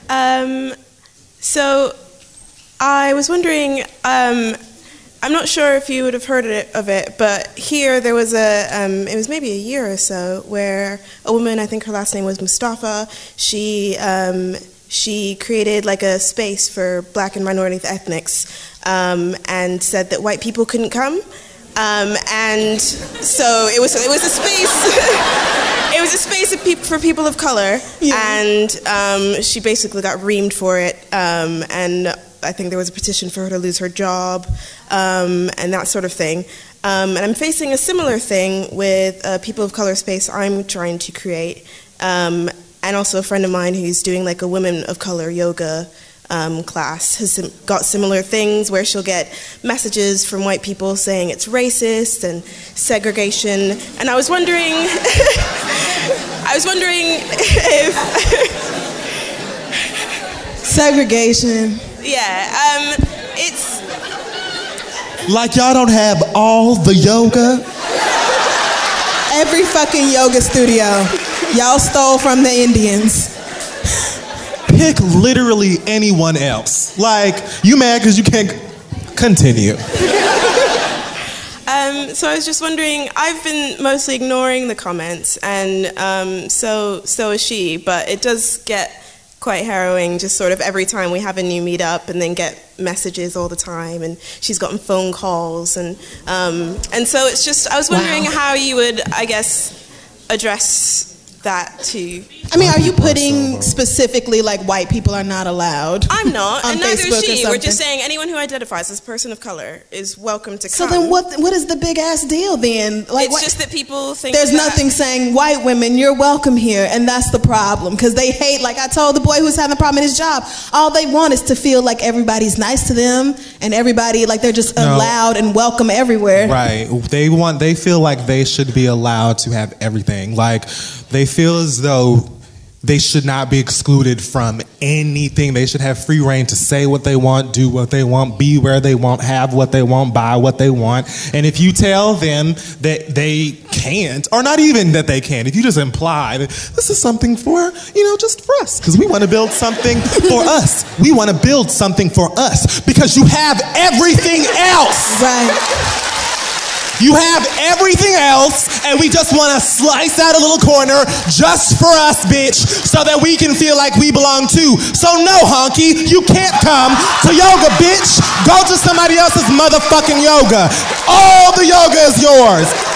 So I was wondering, I'm not sure if you would have heard of it, but here there was it was maybe a year or so, where a woman, I think her last name was Mustafa, she created like a space for black and minority ethnics, and said that white people couldn't come. And so it was a space. It was a space for people of color, and she basically got reamed for it. And I think there was a petition for her to lose her job, and that sort of thing. And I'm facing a similar thing with a people of color space I'm trying to create. And also a friend of mine who's doing like a women of color yoga class has got similar things where she'll get messages from white people saying it's racist and segregation. And I was wondering, if segregation. Yeah, it's like y'all don't have all the yoga. Every fucking yoga studio. Y'all stole from the Indians. Pick literally anyone else. Like, you mad because you can't continue. So I was just wondering, I've been mostly ignoring the comments, and so is she, but it does get quite harrowing just sort of every time we have a new meetup and then get messages all the time, and she's gotten phone calls, and so it's just, I was wondering how you would, I guess, address that too. I mean, are you putting specifically like white people are not allowed? I'm not, on and neither Facebook is she. or We're just something? saying anyone who identifies as a person of color is welcome to So come. then what is the big ass deal then? Like, it's just that people think there's that nothing saying white women, you're welcome here, and that's the problem. Because they hate, like I told the boy who's having a problem in his job, all they want is to feel like everybody's nice to them and everybody, like they're just allowed and welcome everywhere. Right. They feel like they should be allowed to have everything. Like, they feel as though they should not be excluded from anything. They should have free reign to say what they want, do what they want, be where they want, have what they want, buy what they want. And if you tell them that they can't, or not even that they can, if you just imply that this is something for, just for us, because we want to build something for us. We want to build something for us because you have everything else. Right. You have everything else, and we just want to slice out a little corner just for us, bitch, so that we can feel like we belong too. So no, honky, you can't come to yoga, bitch. Go to somebody else's motherfucking yoga. All the yoga is yours.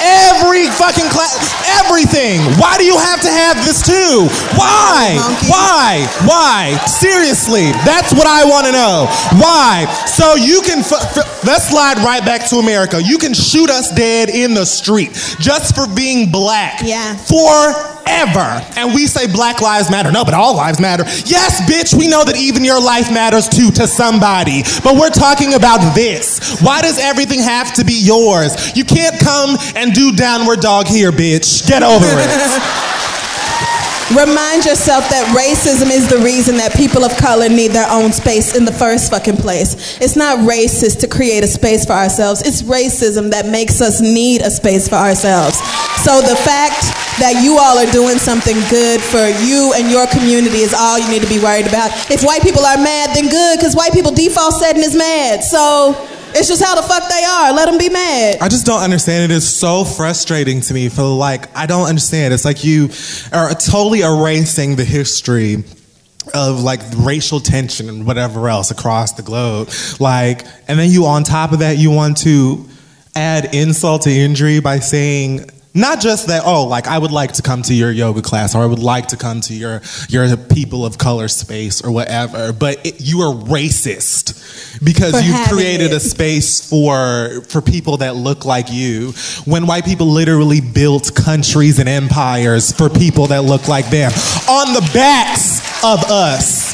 Every fucking class, everything. Why do you have to have this too? Why? Why? Seriously, that's what I want to know. Why? So you can, let's slide right back to America. You can shoot us dead in the street just for being black. Yeah. Forever. And we say Black Lives Matter. No, but all lives matter. Yes, bitch, we know that even your life matters too to somebody. But we're talking about this. Why does everything have to be yours? You can't come and do downward dog here, bitch. Get over it. Remind yourself that racism is the reason that people of color need their own space in the first fucking place. It's not racist to create a space for ourselves. It's racism that makes us need a space for ourselves. So the fact that you all are doing something good for you and your community is all you need to be worried about. If white people are mad, then good, because white people default setting is mad. So it's just how the fuck they are. Let them be mad. I just don't understand. It is so frustrating to me. For like, I don't understand. It's like you are totally erasing the history of like racial tension and whatever else across the globe. Like, and then you on top of that, you want to add insult to injury by saying, not just that, oh, like I would like to come to your yoga class, or I would like to come to your people of color space or whatever, but you are racist because you've created a space for people that look like you, when white people literally built countries and empires for people that look like them on the backs of us.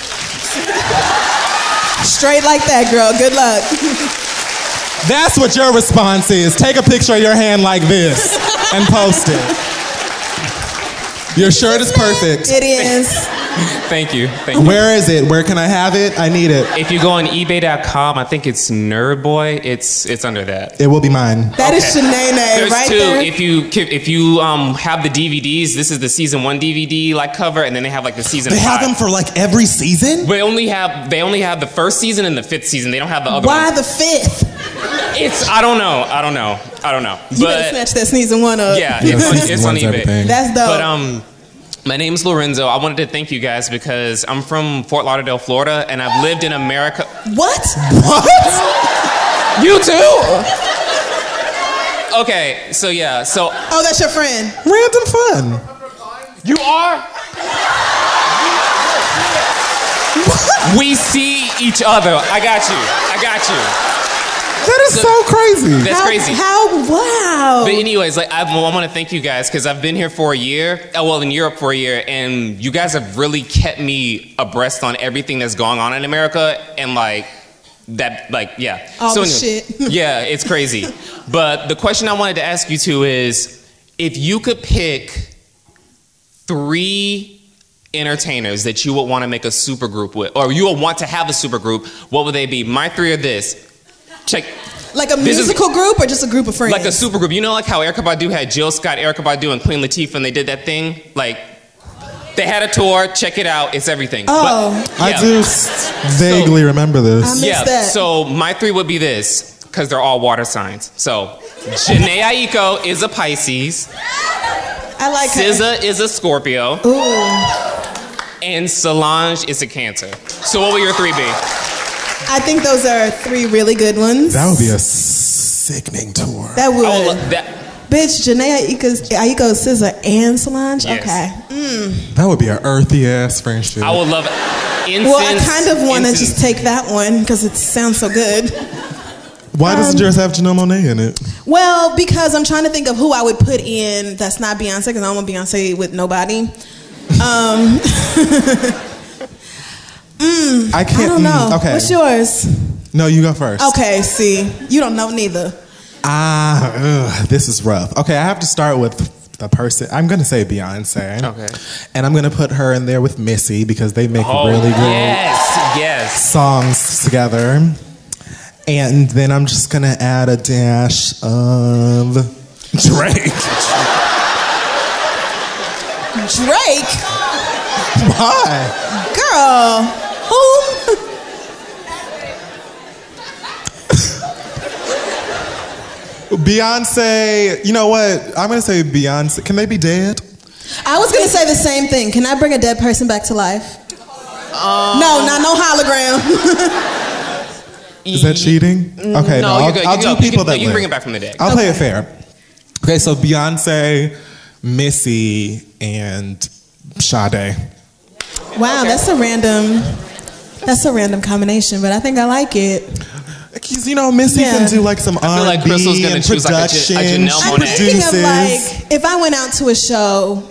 Straight like that, girl. Good luck. That's what your response is. Take a picture of your hand like this and post it. Your shirt is perfect. It is. Thank you. Where is it? Where can I have it? I need it. If you go on ebay.com, I think it's Nerd Boy. It's under that. It will be mine. That is Shanae right two. there. If you have the DVDs, this is the season 1 DVD like cover, and then they have like the season. They 5. have them for like every season. They only have the first season and the 5th season. They don't have the other. Why ones. the 5th? I don't know. You better snatch that season 1 up. Yeah, it's on eBay. Everything. That's dope. But my name's Lorenzo. I wanted to thank you guys because I'm from Fort Lauderdale, Florida, and I've lived in America. What? You too? Okay, so yeah, Oh, that's your friend. Random fun. You are? We see each other. I got you. That is so crazy. That's crazy. Wow. But anyways, like I want to thank you guys because I've been here for a year. Well, in Europe for a year, and you guys have really kept me abreast on everything that's going on in America, and yeah. All the shit. Yeah, it's crazy. But the question I wanted to ask you two is, if you could pick 3 entertainers that you would want to make a supergroup with, or you would want to have a supergroup, what would they be? My 3 are this. Check. Like a musical group or just a group of friends? Like a supergroup. You know like how Erykah Badu had Jill Scott, Erykah Badu, and Queen Latifah, and they did that thing? Like, they had a tour. Check it out. It's everything. Oh. But, yeah. I do vaguely remember this. I missed that. So my 3 would be this, because they're all water signs. So, Jhené Aiko is a Pisces. I like her. SZA is a Scorpio. Ooh. And Solange is a Cancer. So what would your 3 be? I think those are 3 really good ones. That would be a sickening tour. That would. That, Bitch, Jhené Aiko, SZA, and Solange? Yes. Okay. That would be an earthy ass friendship. I would love Incense. Well, I kind of want to just take that one because it sounds so good. Why doesn't yours have Janelle Monáe in it? Well, because I'm trying to think of who I would put in that's not Beyonce, because I don't want Beyonce with nobody. I can't. I don't know. Okay. What's yours? No, you go first. Okay, see. You don't know neither. This is rough. Okay, I have to start with the person. I'm going to say Beyonce. Okay. And I'm going to put her in there with Missy because they make really good songs together. And then I'm just going to add a dash of Drake. Drake? Why? Girl, who? Beyonce, you know what? I'm going to say Beyonce. Can they be dead? I was going to say the same thing. Can I bring a dead person back to life? No, not no hologram. Is that cheating? Okay, No, I'll do people that you can live. bring it back from the dead. I'll play it fair. Okay, so Beyonce, Missy, and Sade. Wow, that's a random combination, but I think I like it. Because, you know, Missy can do like some R&B like Crystal's gonna and choose like a production. Janelle I'm thinking of like, if I went out to a show,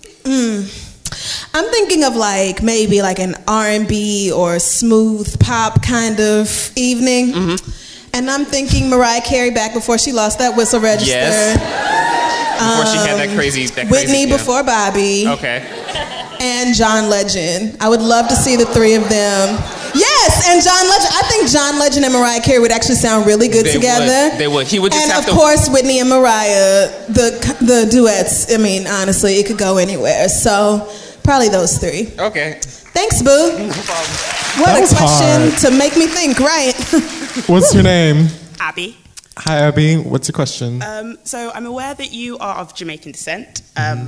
I'm thinking of like maybe like an R&B or smooth pop kind of evening. And I'm thinking Mariah Carey back before she lost that whistle register. Yes. Before she had that crazy. Whitney before Bobby. Okay. And John Legend. I would love to see the three of them. Yes, and John Legend. I think John Legend and Mariah Carey would actually sound really good together. They would. He would just and have of course, Whitney and Mariah, the duets. I mean, honestly, it could go anywhere. So probably those three. Okay. Thanks, boo. No problem. What That a was question hard. to make me think, right? What's your name? Abby. Hi, Abby. What's your question? So I'm aware that you are of Jamaican descent.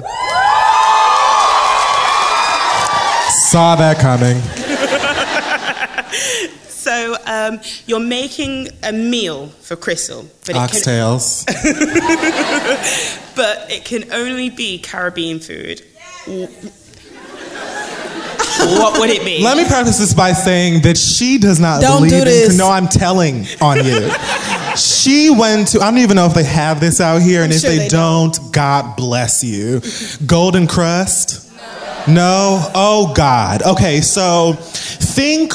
Saw that coming. So you're making a meal for Crystal, but Oxtails. but it can only be Caribbean food. What would it be? Let me preface this by saying that she does not Don't believe do in. this. No, I'm telling on you. She went to, I don't even know if they have this out here, and if sure they they don't, God bless you. Golden Crust? No? Oh, God. Okay, so think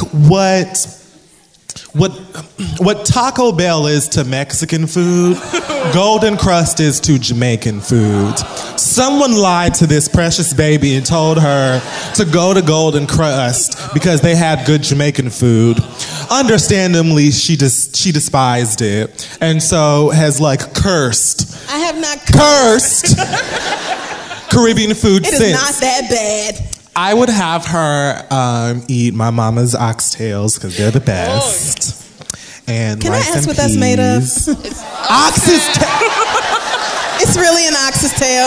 what Taco Bell is to Mexican food, Golden Crust is to Jamaican food. Someone lied to this precious baby and told her to go to Golden Crust because they had good Jamaican food. Understandably, she despised it, and so has like cursed I have not cursed Caribbean food It since. is not that bad. I would have her eat my mama's oxtails because they're the best. And Can I rice ask and what that's made of? peas. Ox's tail. It's really an ox's tail.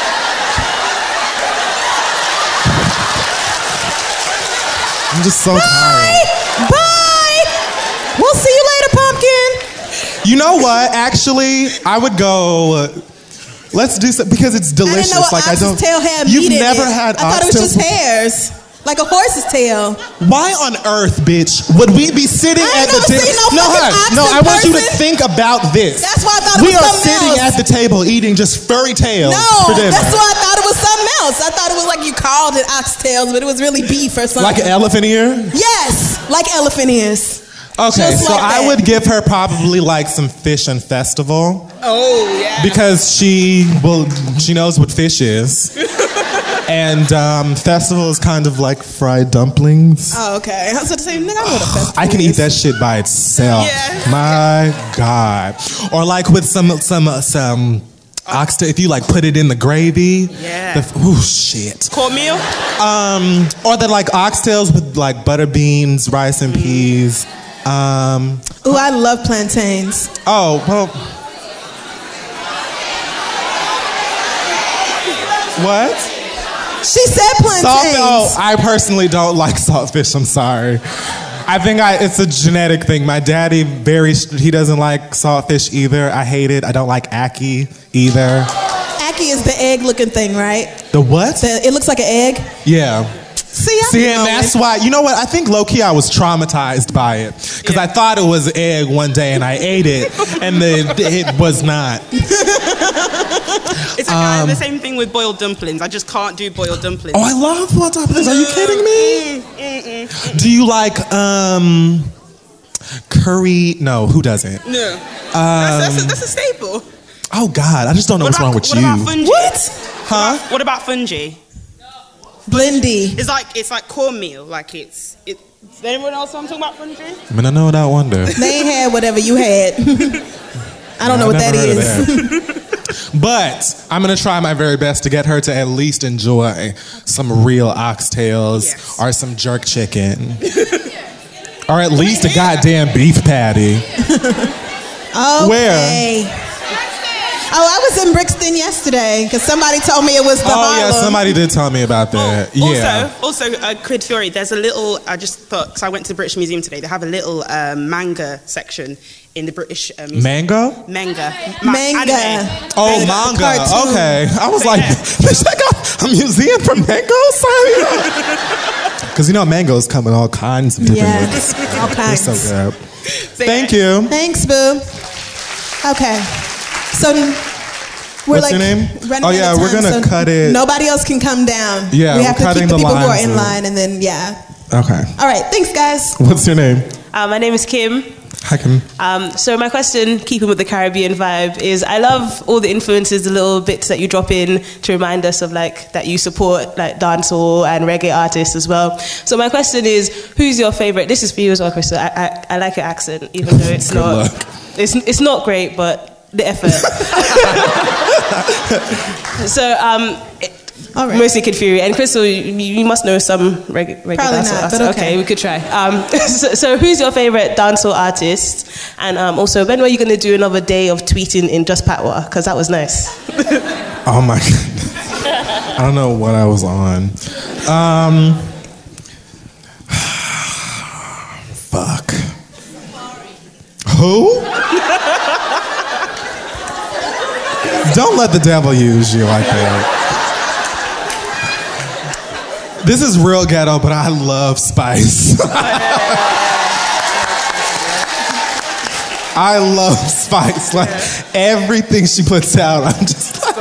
I'm just so tired. Bye. We'll see you later, pumpkin. You know what? Actually, I would go. Let's do something because it's delicious. I didn't know like ox's I don't. tail had You've meat in never it. had. I thought it was just oxtails hairs, like a horse's tail. Why on earth, bitch, would we be sitting I at ain't the never table? seen no fucking oxen No, I want you to person. think about this. That's why I thought it we was are something sitting else. at the table eating just furry tails for No, dinner. that's why I thought it was something else. I thought it was like you called it oxtails, but it was really beef or something. Like an elephant ear? Yes, like elephant ears. Okay, Just so like I that. would give her probably like some fish and festival. Oh yeah. Because she knows what fish is. And festival is kind of like fried dumplings. Oh, okay. I was about to say, nigga, I know what a festival I can is. eat that shit by itself. Yeah. My God. Or like with some oxtail, if you like put it in the gravy. Yeah. Ooh, shit. Cornmeal? Or the like oxtails with like butter beans, rice and peas. Ooh, I love plantains. Oh, well. What? She said plantains. I personally don't like saltfish. I'm sorry. I think it's a genetic thing. My daddy he doesn't like saltfish either. I hate it. I don't like ackee either. Ackee is the egg-looking thing, right? The what? It looks like an egg. Yeah. See, and that's why, you know what? I think low-key I was traumatized by it. Because I thought it was egg one day and I ate it, and it was not. It's like I have the same thing with boiled dumplings. I just can't do boiled dumplings. Oh, I love boiled dumplings. Are you kidding me? Do you like curry? No, who doesn't? No. That's a staple. Oh, God. I just don't know what's wrong with you. What about fungi? What? Huh? What about fungi? Blendy. It's like cornmeal. Like it's. Does anyone else know I'm talking about fungi? I mean, I know what I wonder. They ain't had whatever you had. I don't know what that is. But I'm going to try my very best to get her to at least enjoy some real oxtails or some jerk chicken. Or at least a goddamn beef patty. Okay. Where? Oh, I was in Brixton yesterday because somebody told me it was the Harlem. Yeah, somebody did tell me about that. Also, Quid Fury, there's a little, I just thought, because I went to the British Museum today, they have a little manga section in the British Museum. Mango? Manga. Manga. Oh, manga. Okay. I was like, bitch, they got a museum for mangoes? Because you know mangoes come in all kinds of different looks. all kinds. They're so good. Thank you. Thanks, boo. Okay. So we're What's like your name? running Oh, yeah, out of we're time, going to cut it. Nobody else can come down. Yeah, we we're have to cutting keep the the people who are lines in in. line, and then Okay. All right, thanks, guys. What's your name? My name is Kim. Hi, Kim. So my question, keeping with the Caribbean vibe, is I love all the influences, the little bits that you drop in to remind us of like that you support like dancehall and reggae artists as well. So my question is, who's your favorite? This is for you as well, Crystal. I like your accent, even though it's not. It's not great, but the effort. So mostly Kid Fury and Crystal. You must know some reggae Probably dancehall not, but artists. okay. We could try. So who's your favorite dancehall artist? And also, when were you going to do another day of tweeting in Just Patwa? Because that was nice. Oh, my God. I don't know what I was on. Fuck. Who? Don't let the devil use you like that. This is real ghetto, but I love Spice. I love Spice. Like, everything she puts out, I'm just like...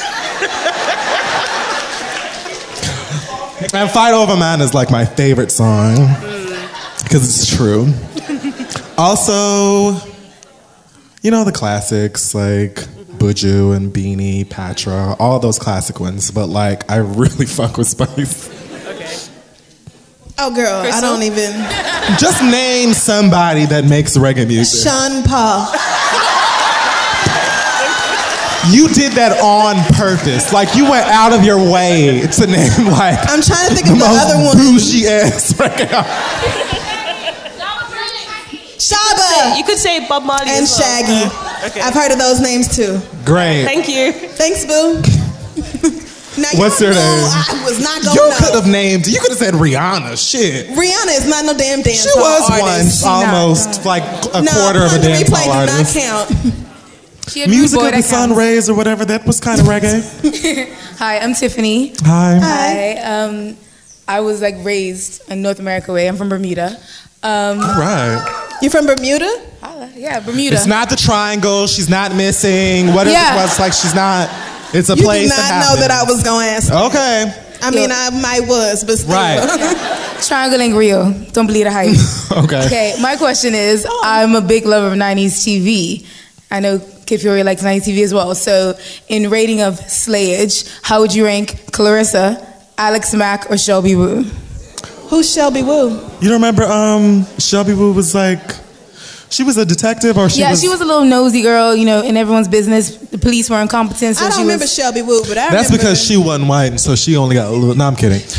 And Fight Over Man is like my favorite song. Because it's true. Also, you know the classics, like Buju and Beanie, Patra, all those classic ones. But like, I really fuck with Spice. Oh, girl, I don't even. Just name somebody that makes reggae music. Sean Paul. You did that on purpose. Like, you went out of your way to name, like, I'm trying to think the of the most other one. bougie ass reggae. Shaba. You could say Bob Marley and as well. Shaggy. Okay. I've heard of those names too. Great. Thank you. Thanks, boo. Now, What's you your know name? I was not going You to could have named, you could have said Rihanna. Shit. Rihanna is not no damn dance She was once almost like a quarter of a dance hall artist. Did not count. Music of the Sun Rays or whatever, that was kind of reggae. Hi, I'm Tiffany. Hi. Hi. I was like raised in North America way. I'm from Bermuda. All right. You from Bermuda? Yeah, Bermuda. It's not the triangle. She's not missing. Whatever Yeah. it was, like she's not. It's a You place did that not know happens. that I was going to ask. Okay. I mean, I might was, but still. Right. Triangle ain't real. Don't believe the hype. Okay. Okay, my question is, I'm a big lover of 90s TV. I know Kid Fury likes 90s TV as well. So in rating of slayage, how would you rank Clarissa, Alex Mack, or Shelby Woo? Who's Shelby Woo? You don't remember Shelby Woo was like, she was a detective or she was... She was a little nosy girl, you know, in everyone's business. The police were incompetent, so I don't she remember was... Shelby Woo, but I That's remember. because she wasn't white, and so she only got a little... No, I'm kidding. The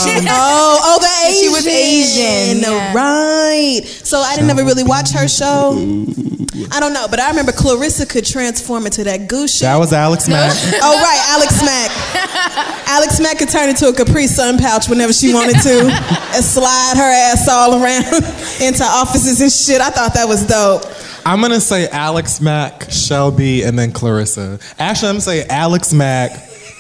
Asian. She was Asian. Yeah. Right. So I didn't ever really watch her show. I don't know, but I remember Clarissa could transform into that goose shit. That was Alex Mack. Oh, right, Alex Mack. Alex Mack could turn into a Capri Sun pouch whenever she wanted to and slide her ass all around into offices and shit. I thought that was dope. I'm going to say Alex Mack, Shelby, and then Clarissa. Actually, I'm going to say Alex Mack,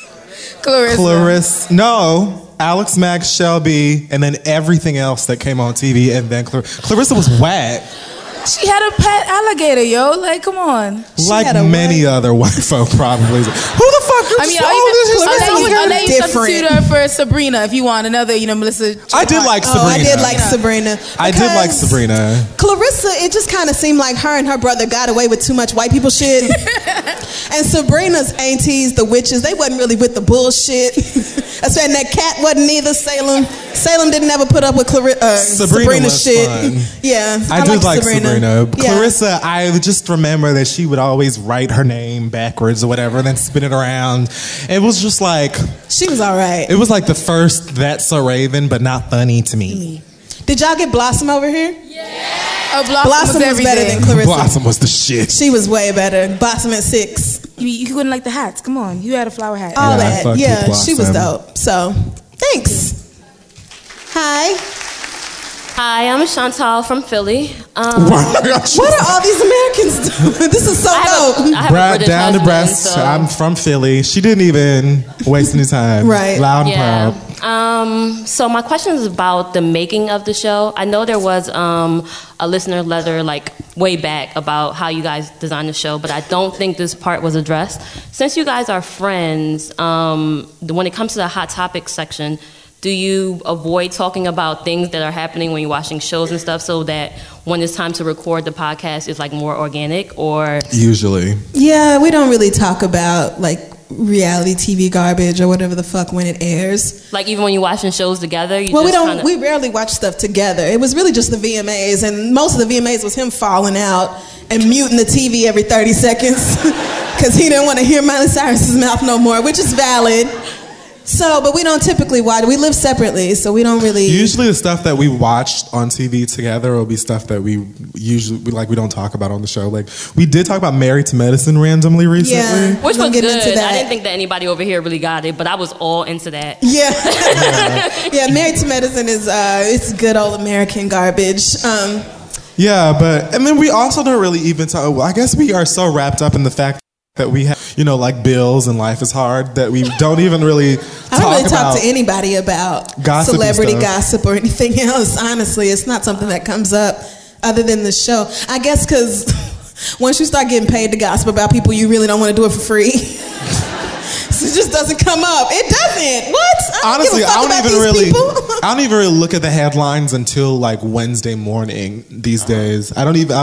Clarissa. No, Alex Mack, Shelby, and then everything else that came on TV, and then Clarissa was whack. She had a pet alligator, yo. Like, come on. Like many other white folk, probably. Who the fuck is I mean, I'll let you substitute her for Sabrina if you want another, you know, Melissa. I did like Sabrina. I did like Sabrina. I did like Sabrina. Clarissa, it just kind of seemed like her and her brother got away with too much white people shit. And Sabrina's aunties, the witches, they wasn't really with the bullshit. I said that cat wasn't either. Salem didn't ever put up with Sabrina's shit. Fun. Yeah, I did like Sabrina. Yeah. Clarissa, I just remember that she would always write her name backwards or whatever, and then spin it around. It was just like she was all right. It was like the first That's So Raven, but not funny to me. Did y'all get Blossom over here? Oh, Blossom was better than Clarissa. Blossom was the shit. She was way better. Blossom at 6. You could win like the hats. Come on, you had a flower hat. All that. Yeah, she was dope. So, thanks. Hi. Hi, I'm Chantal from Philly. What are all these Americans doing? This is so dope. Brad down to breast. I'm from Philly. She didn't even waste any time. Right. Loud and Yeah. proud. So my question is about the making of the show. I know there was a listener letter like way back about how you guys designed the show, but I don't think this part was addressed. Since you guys are friends, when it comes to the hot topics section, do you avoid talking about things that are happening when you're watching shows and stuff, so that when it's time to record the podcast, it's like more organic? Or Usually. Yeah, we don't really talk about like reality TV garbage or whatever the fuck when it airs. like even when you're watching shows together, you Well, just we rarely watch stuff together. It was really just the VMAs, and most of the VMAs was him falling out and muting the TV every 30 seconds because he didn't want to hear Miley Cyrus's mouth no more, which is valid. So, but we don't typically watch. We live separately, so we don't really. Usually the stuff that we watched on TV together will be stuff that we don't talk about on the show. Like, we did talk about Married to Medicine randomly recently. Yeah, which was get good. into that. I didn't think that anybody over here really got it, but I was all into that. Yeah, yeah. Married to Medicine is it's good old American garbage. Yeah, but, and then we also don't really even talk, I guess we are so wrapped up in the fact that we have, like bills and life is hard, that we don't even really I don't really talk to anybody about gossipy celebrity stuff. gossip or anything else. Honestly, it's not something that comes up other than the show. I guess because once you start getting paid to gossip about people, you really don't want to do it for free. So it just doesn't come up. It doesn't. What? Honestly, I don't even really people. look at the headlines until like Wednesday morning these days.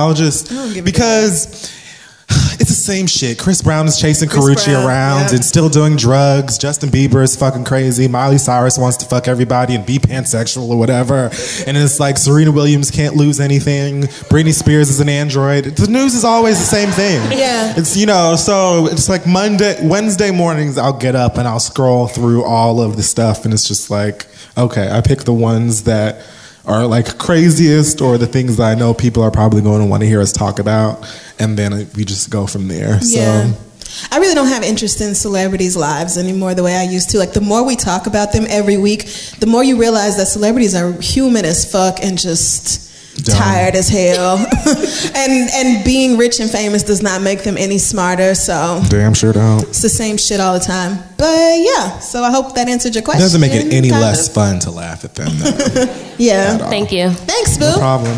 Because it's the same shit. Chris Brown is chasing Karrueche around and still doing drugs. Justin Bieber is fucking crazy. Miley Cyrus wants to fuck everybody and be pansexual or whatever. And it's like Serena Williams can't lose anything. Britney Spears is an android. The news is always the same thing. Yeah. It's, so it's like Wednesday mornings I'll get up and I'll scroll through all of the stuff and it's just like, okay, I pick the ones that are like craziest or the things that I know people are probably going to want to hear us talk about, and then we just go from there. Yeah. So I really don't have interest in celebrities' lives anymore the way I used to. Like, the more we talk about them every week, the more you realize that celebrities are human as fuck and just tired as hell. and being rich and famous does not make them any smarter, so damn sure don't. it's the same shit all the time. But yeah, so I hope that answered your question. It doesn't make it any less fun to laugh at them, though. Yeah. Thank you. Thanks, boo. No problem.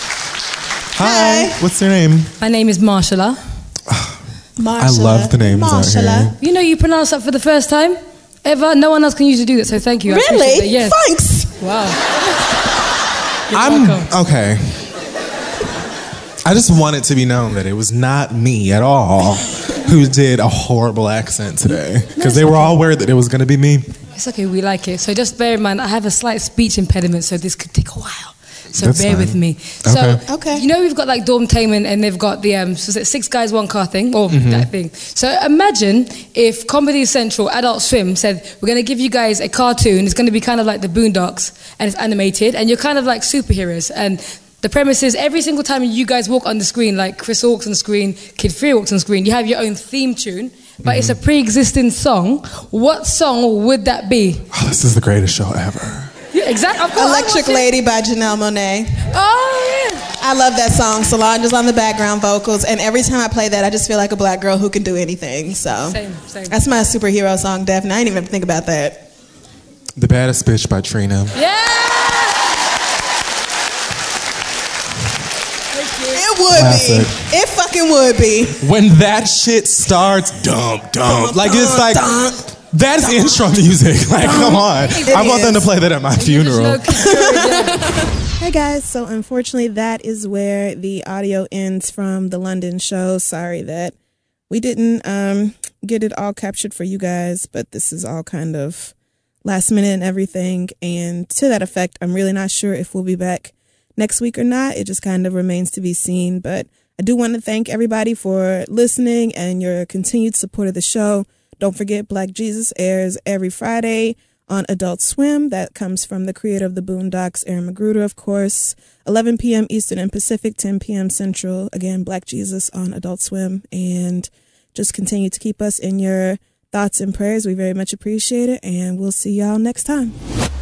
Hi. What's your name? My name is Marshala. I love the names out here. You know, you pronounce that for the first time ever. No one else can usually do that, so thank you. I appreciate Really? that. Yes. Thanks. Wow. Okay. I just want it to be known that it was not me at all who did a horrible accent today, because they were all worried that it was going to be me. It's okay, we like it. So just bear in mind, I have a slight speech impediment, so this could take a while. So That's bear fine. with me. Okay. So, you know, we've got like Dormtainment and they've got the, so is it 6 Guys, 1 Car thing? Or that thing. So imagine if Comedy Central, Adult Swim said, we're going to give you guys a cartoon. It's going to be kind of like the Boondocks and it's animated and you're kind of like superheroes. And the premise is every single time you guys walk on the screen, like Chris walks on the screen, Kid Free walks on the screen, you have your own theme tune, but it's a pre-existing song. What song would that be? Oh, this is the greatest show ever. Yeah, exactly. Electric Lady by Janelle Monáe. Oh, yeah. I love that song. Solange is on the background vocals, and every time I play that, I just feel like a black girl who can do anything. So Same. that's my superhero song, definitely. I didn't even think about that. The Baddest Bitch by Trina. It would Classic. be. It fucking would be. When that shit starts, dump. Like, it's like, that's intro music. Like, come on. I want them to play that at my funeral. Hey guys, so unfortunately that is where the audio ends from the London show. Sorry that we didn't get it all captured for you guys, but this is all kind of last minute and everything. And to that effect, I'm really not sure if we'll be back next week or not. It just kind of remains to be seen. But I do want to thank everybody for listening and your continued support of the show. Don't forget, Black Jesus airs every Friday on Adult Swim. That comes from the creator of the Boondocks, Aaron Magruder, of course. 11 p.m. Eastern and Pacific, 10 p.m. Central. Again, Black Jesus on Adult Swim. And just continue to keep us in your thoughts and prayers. We very much appreciate it, and we'll see y'all next time.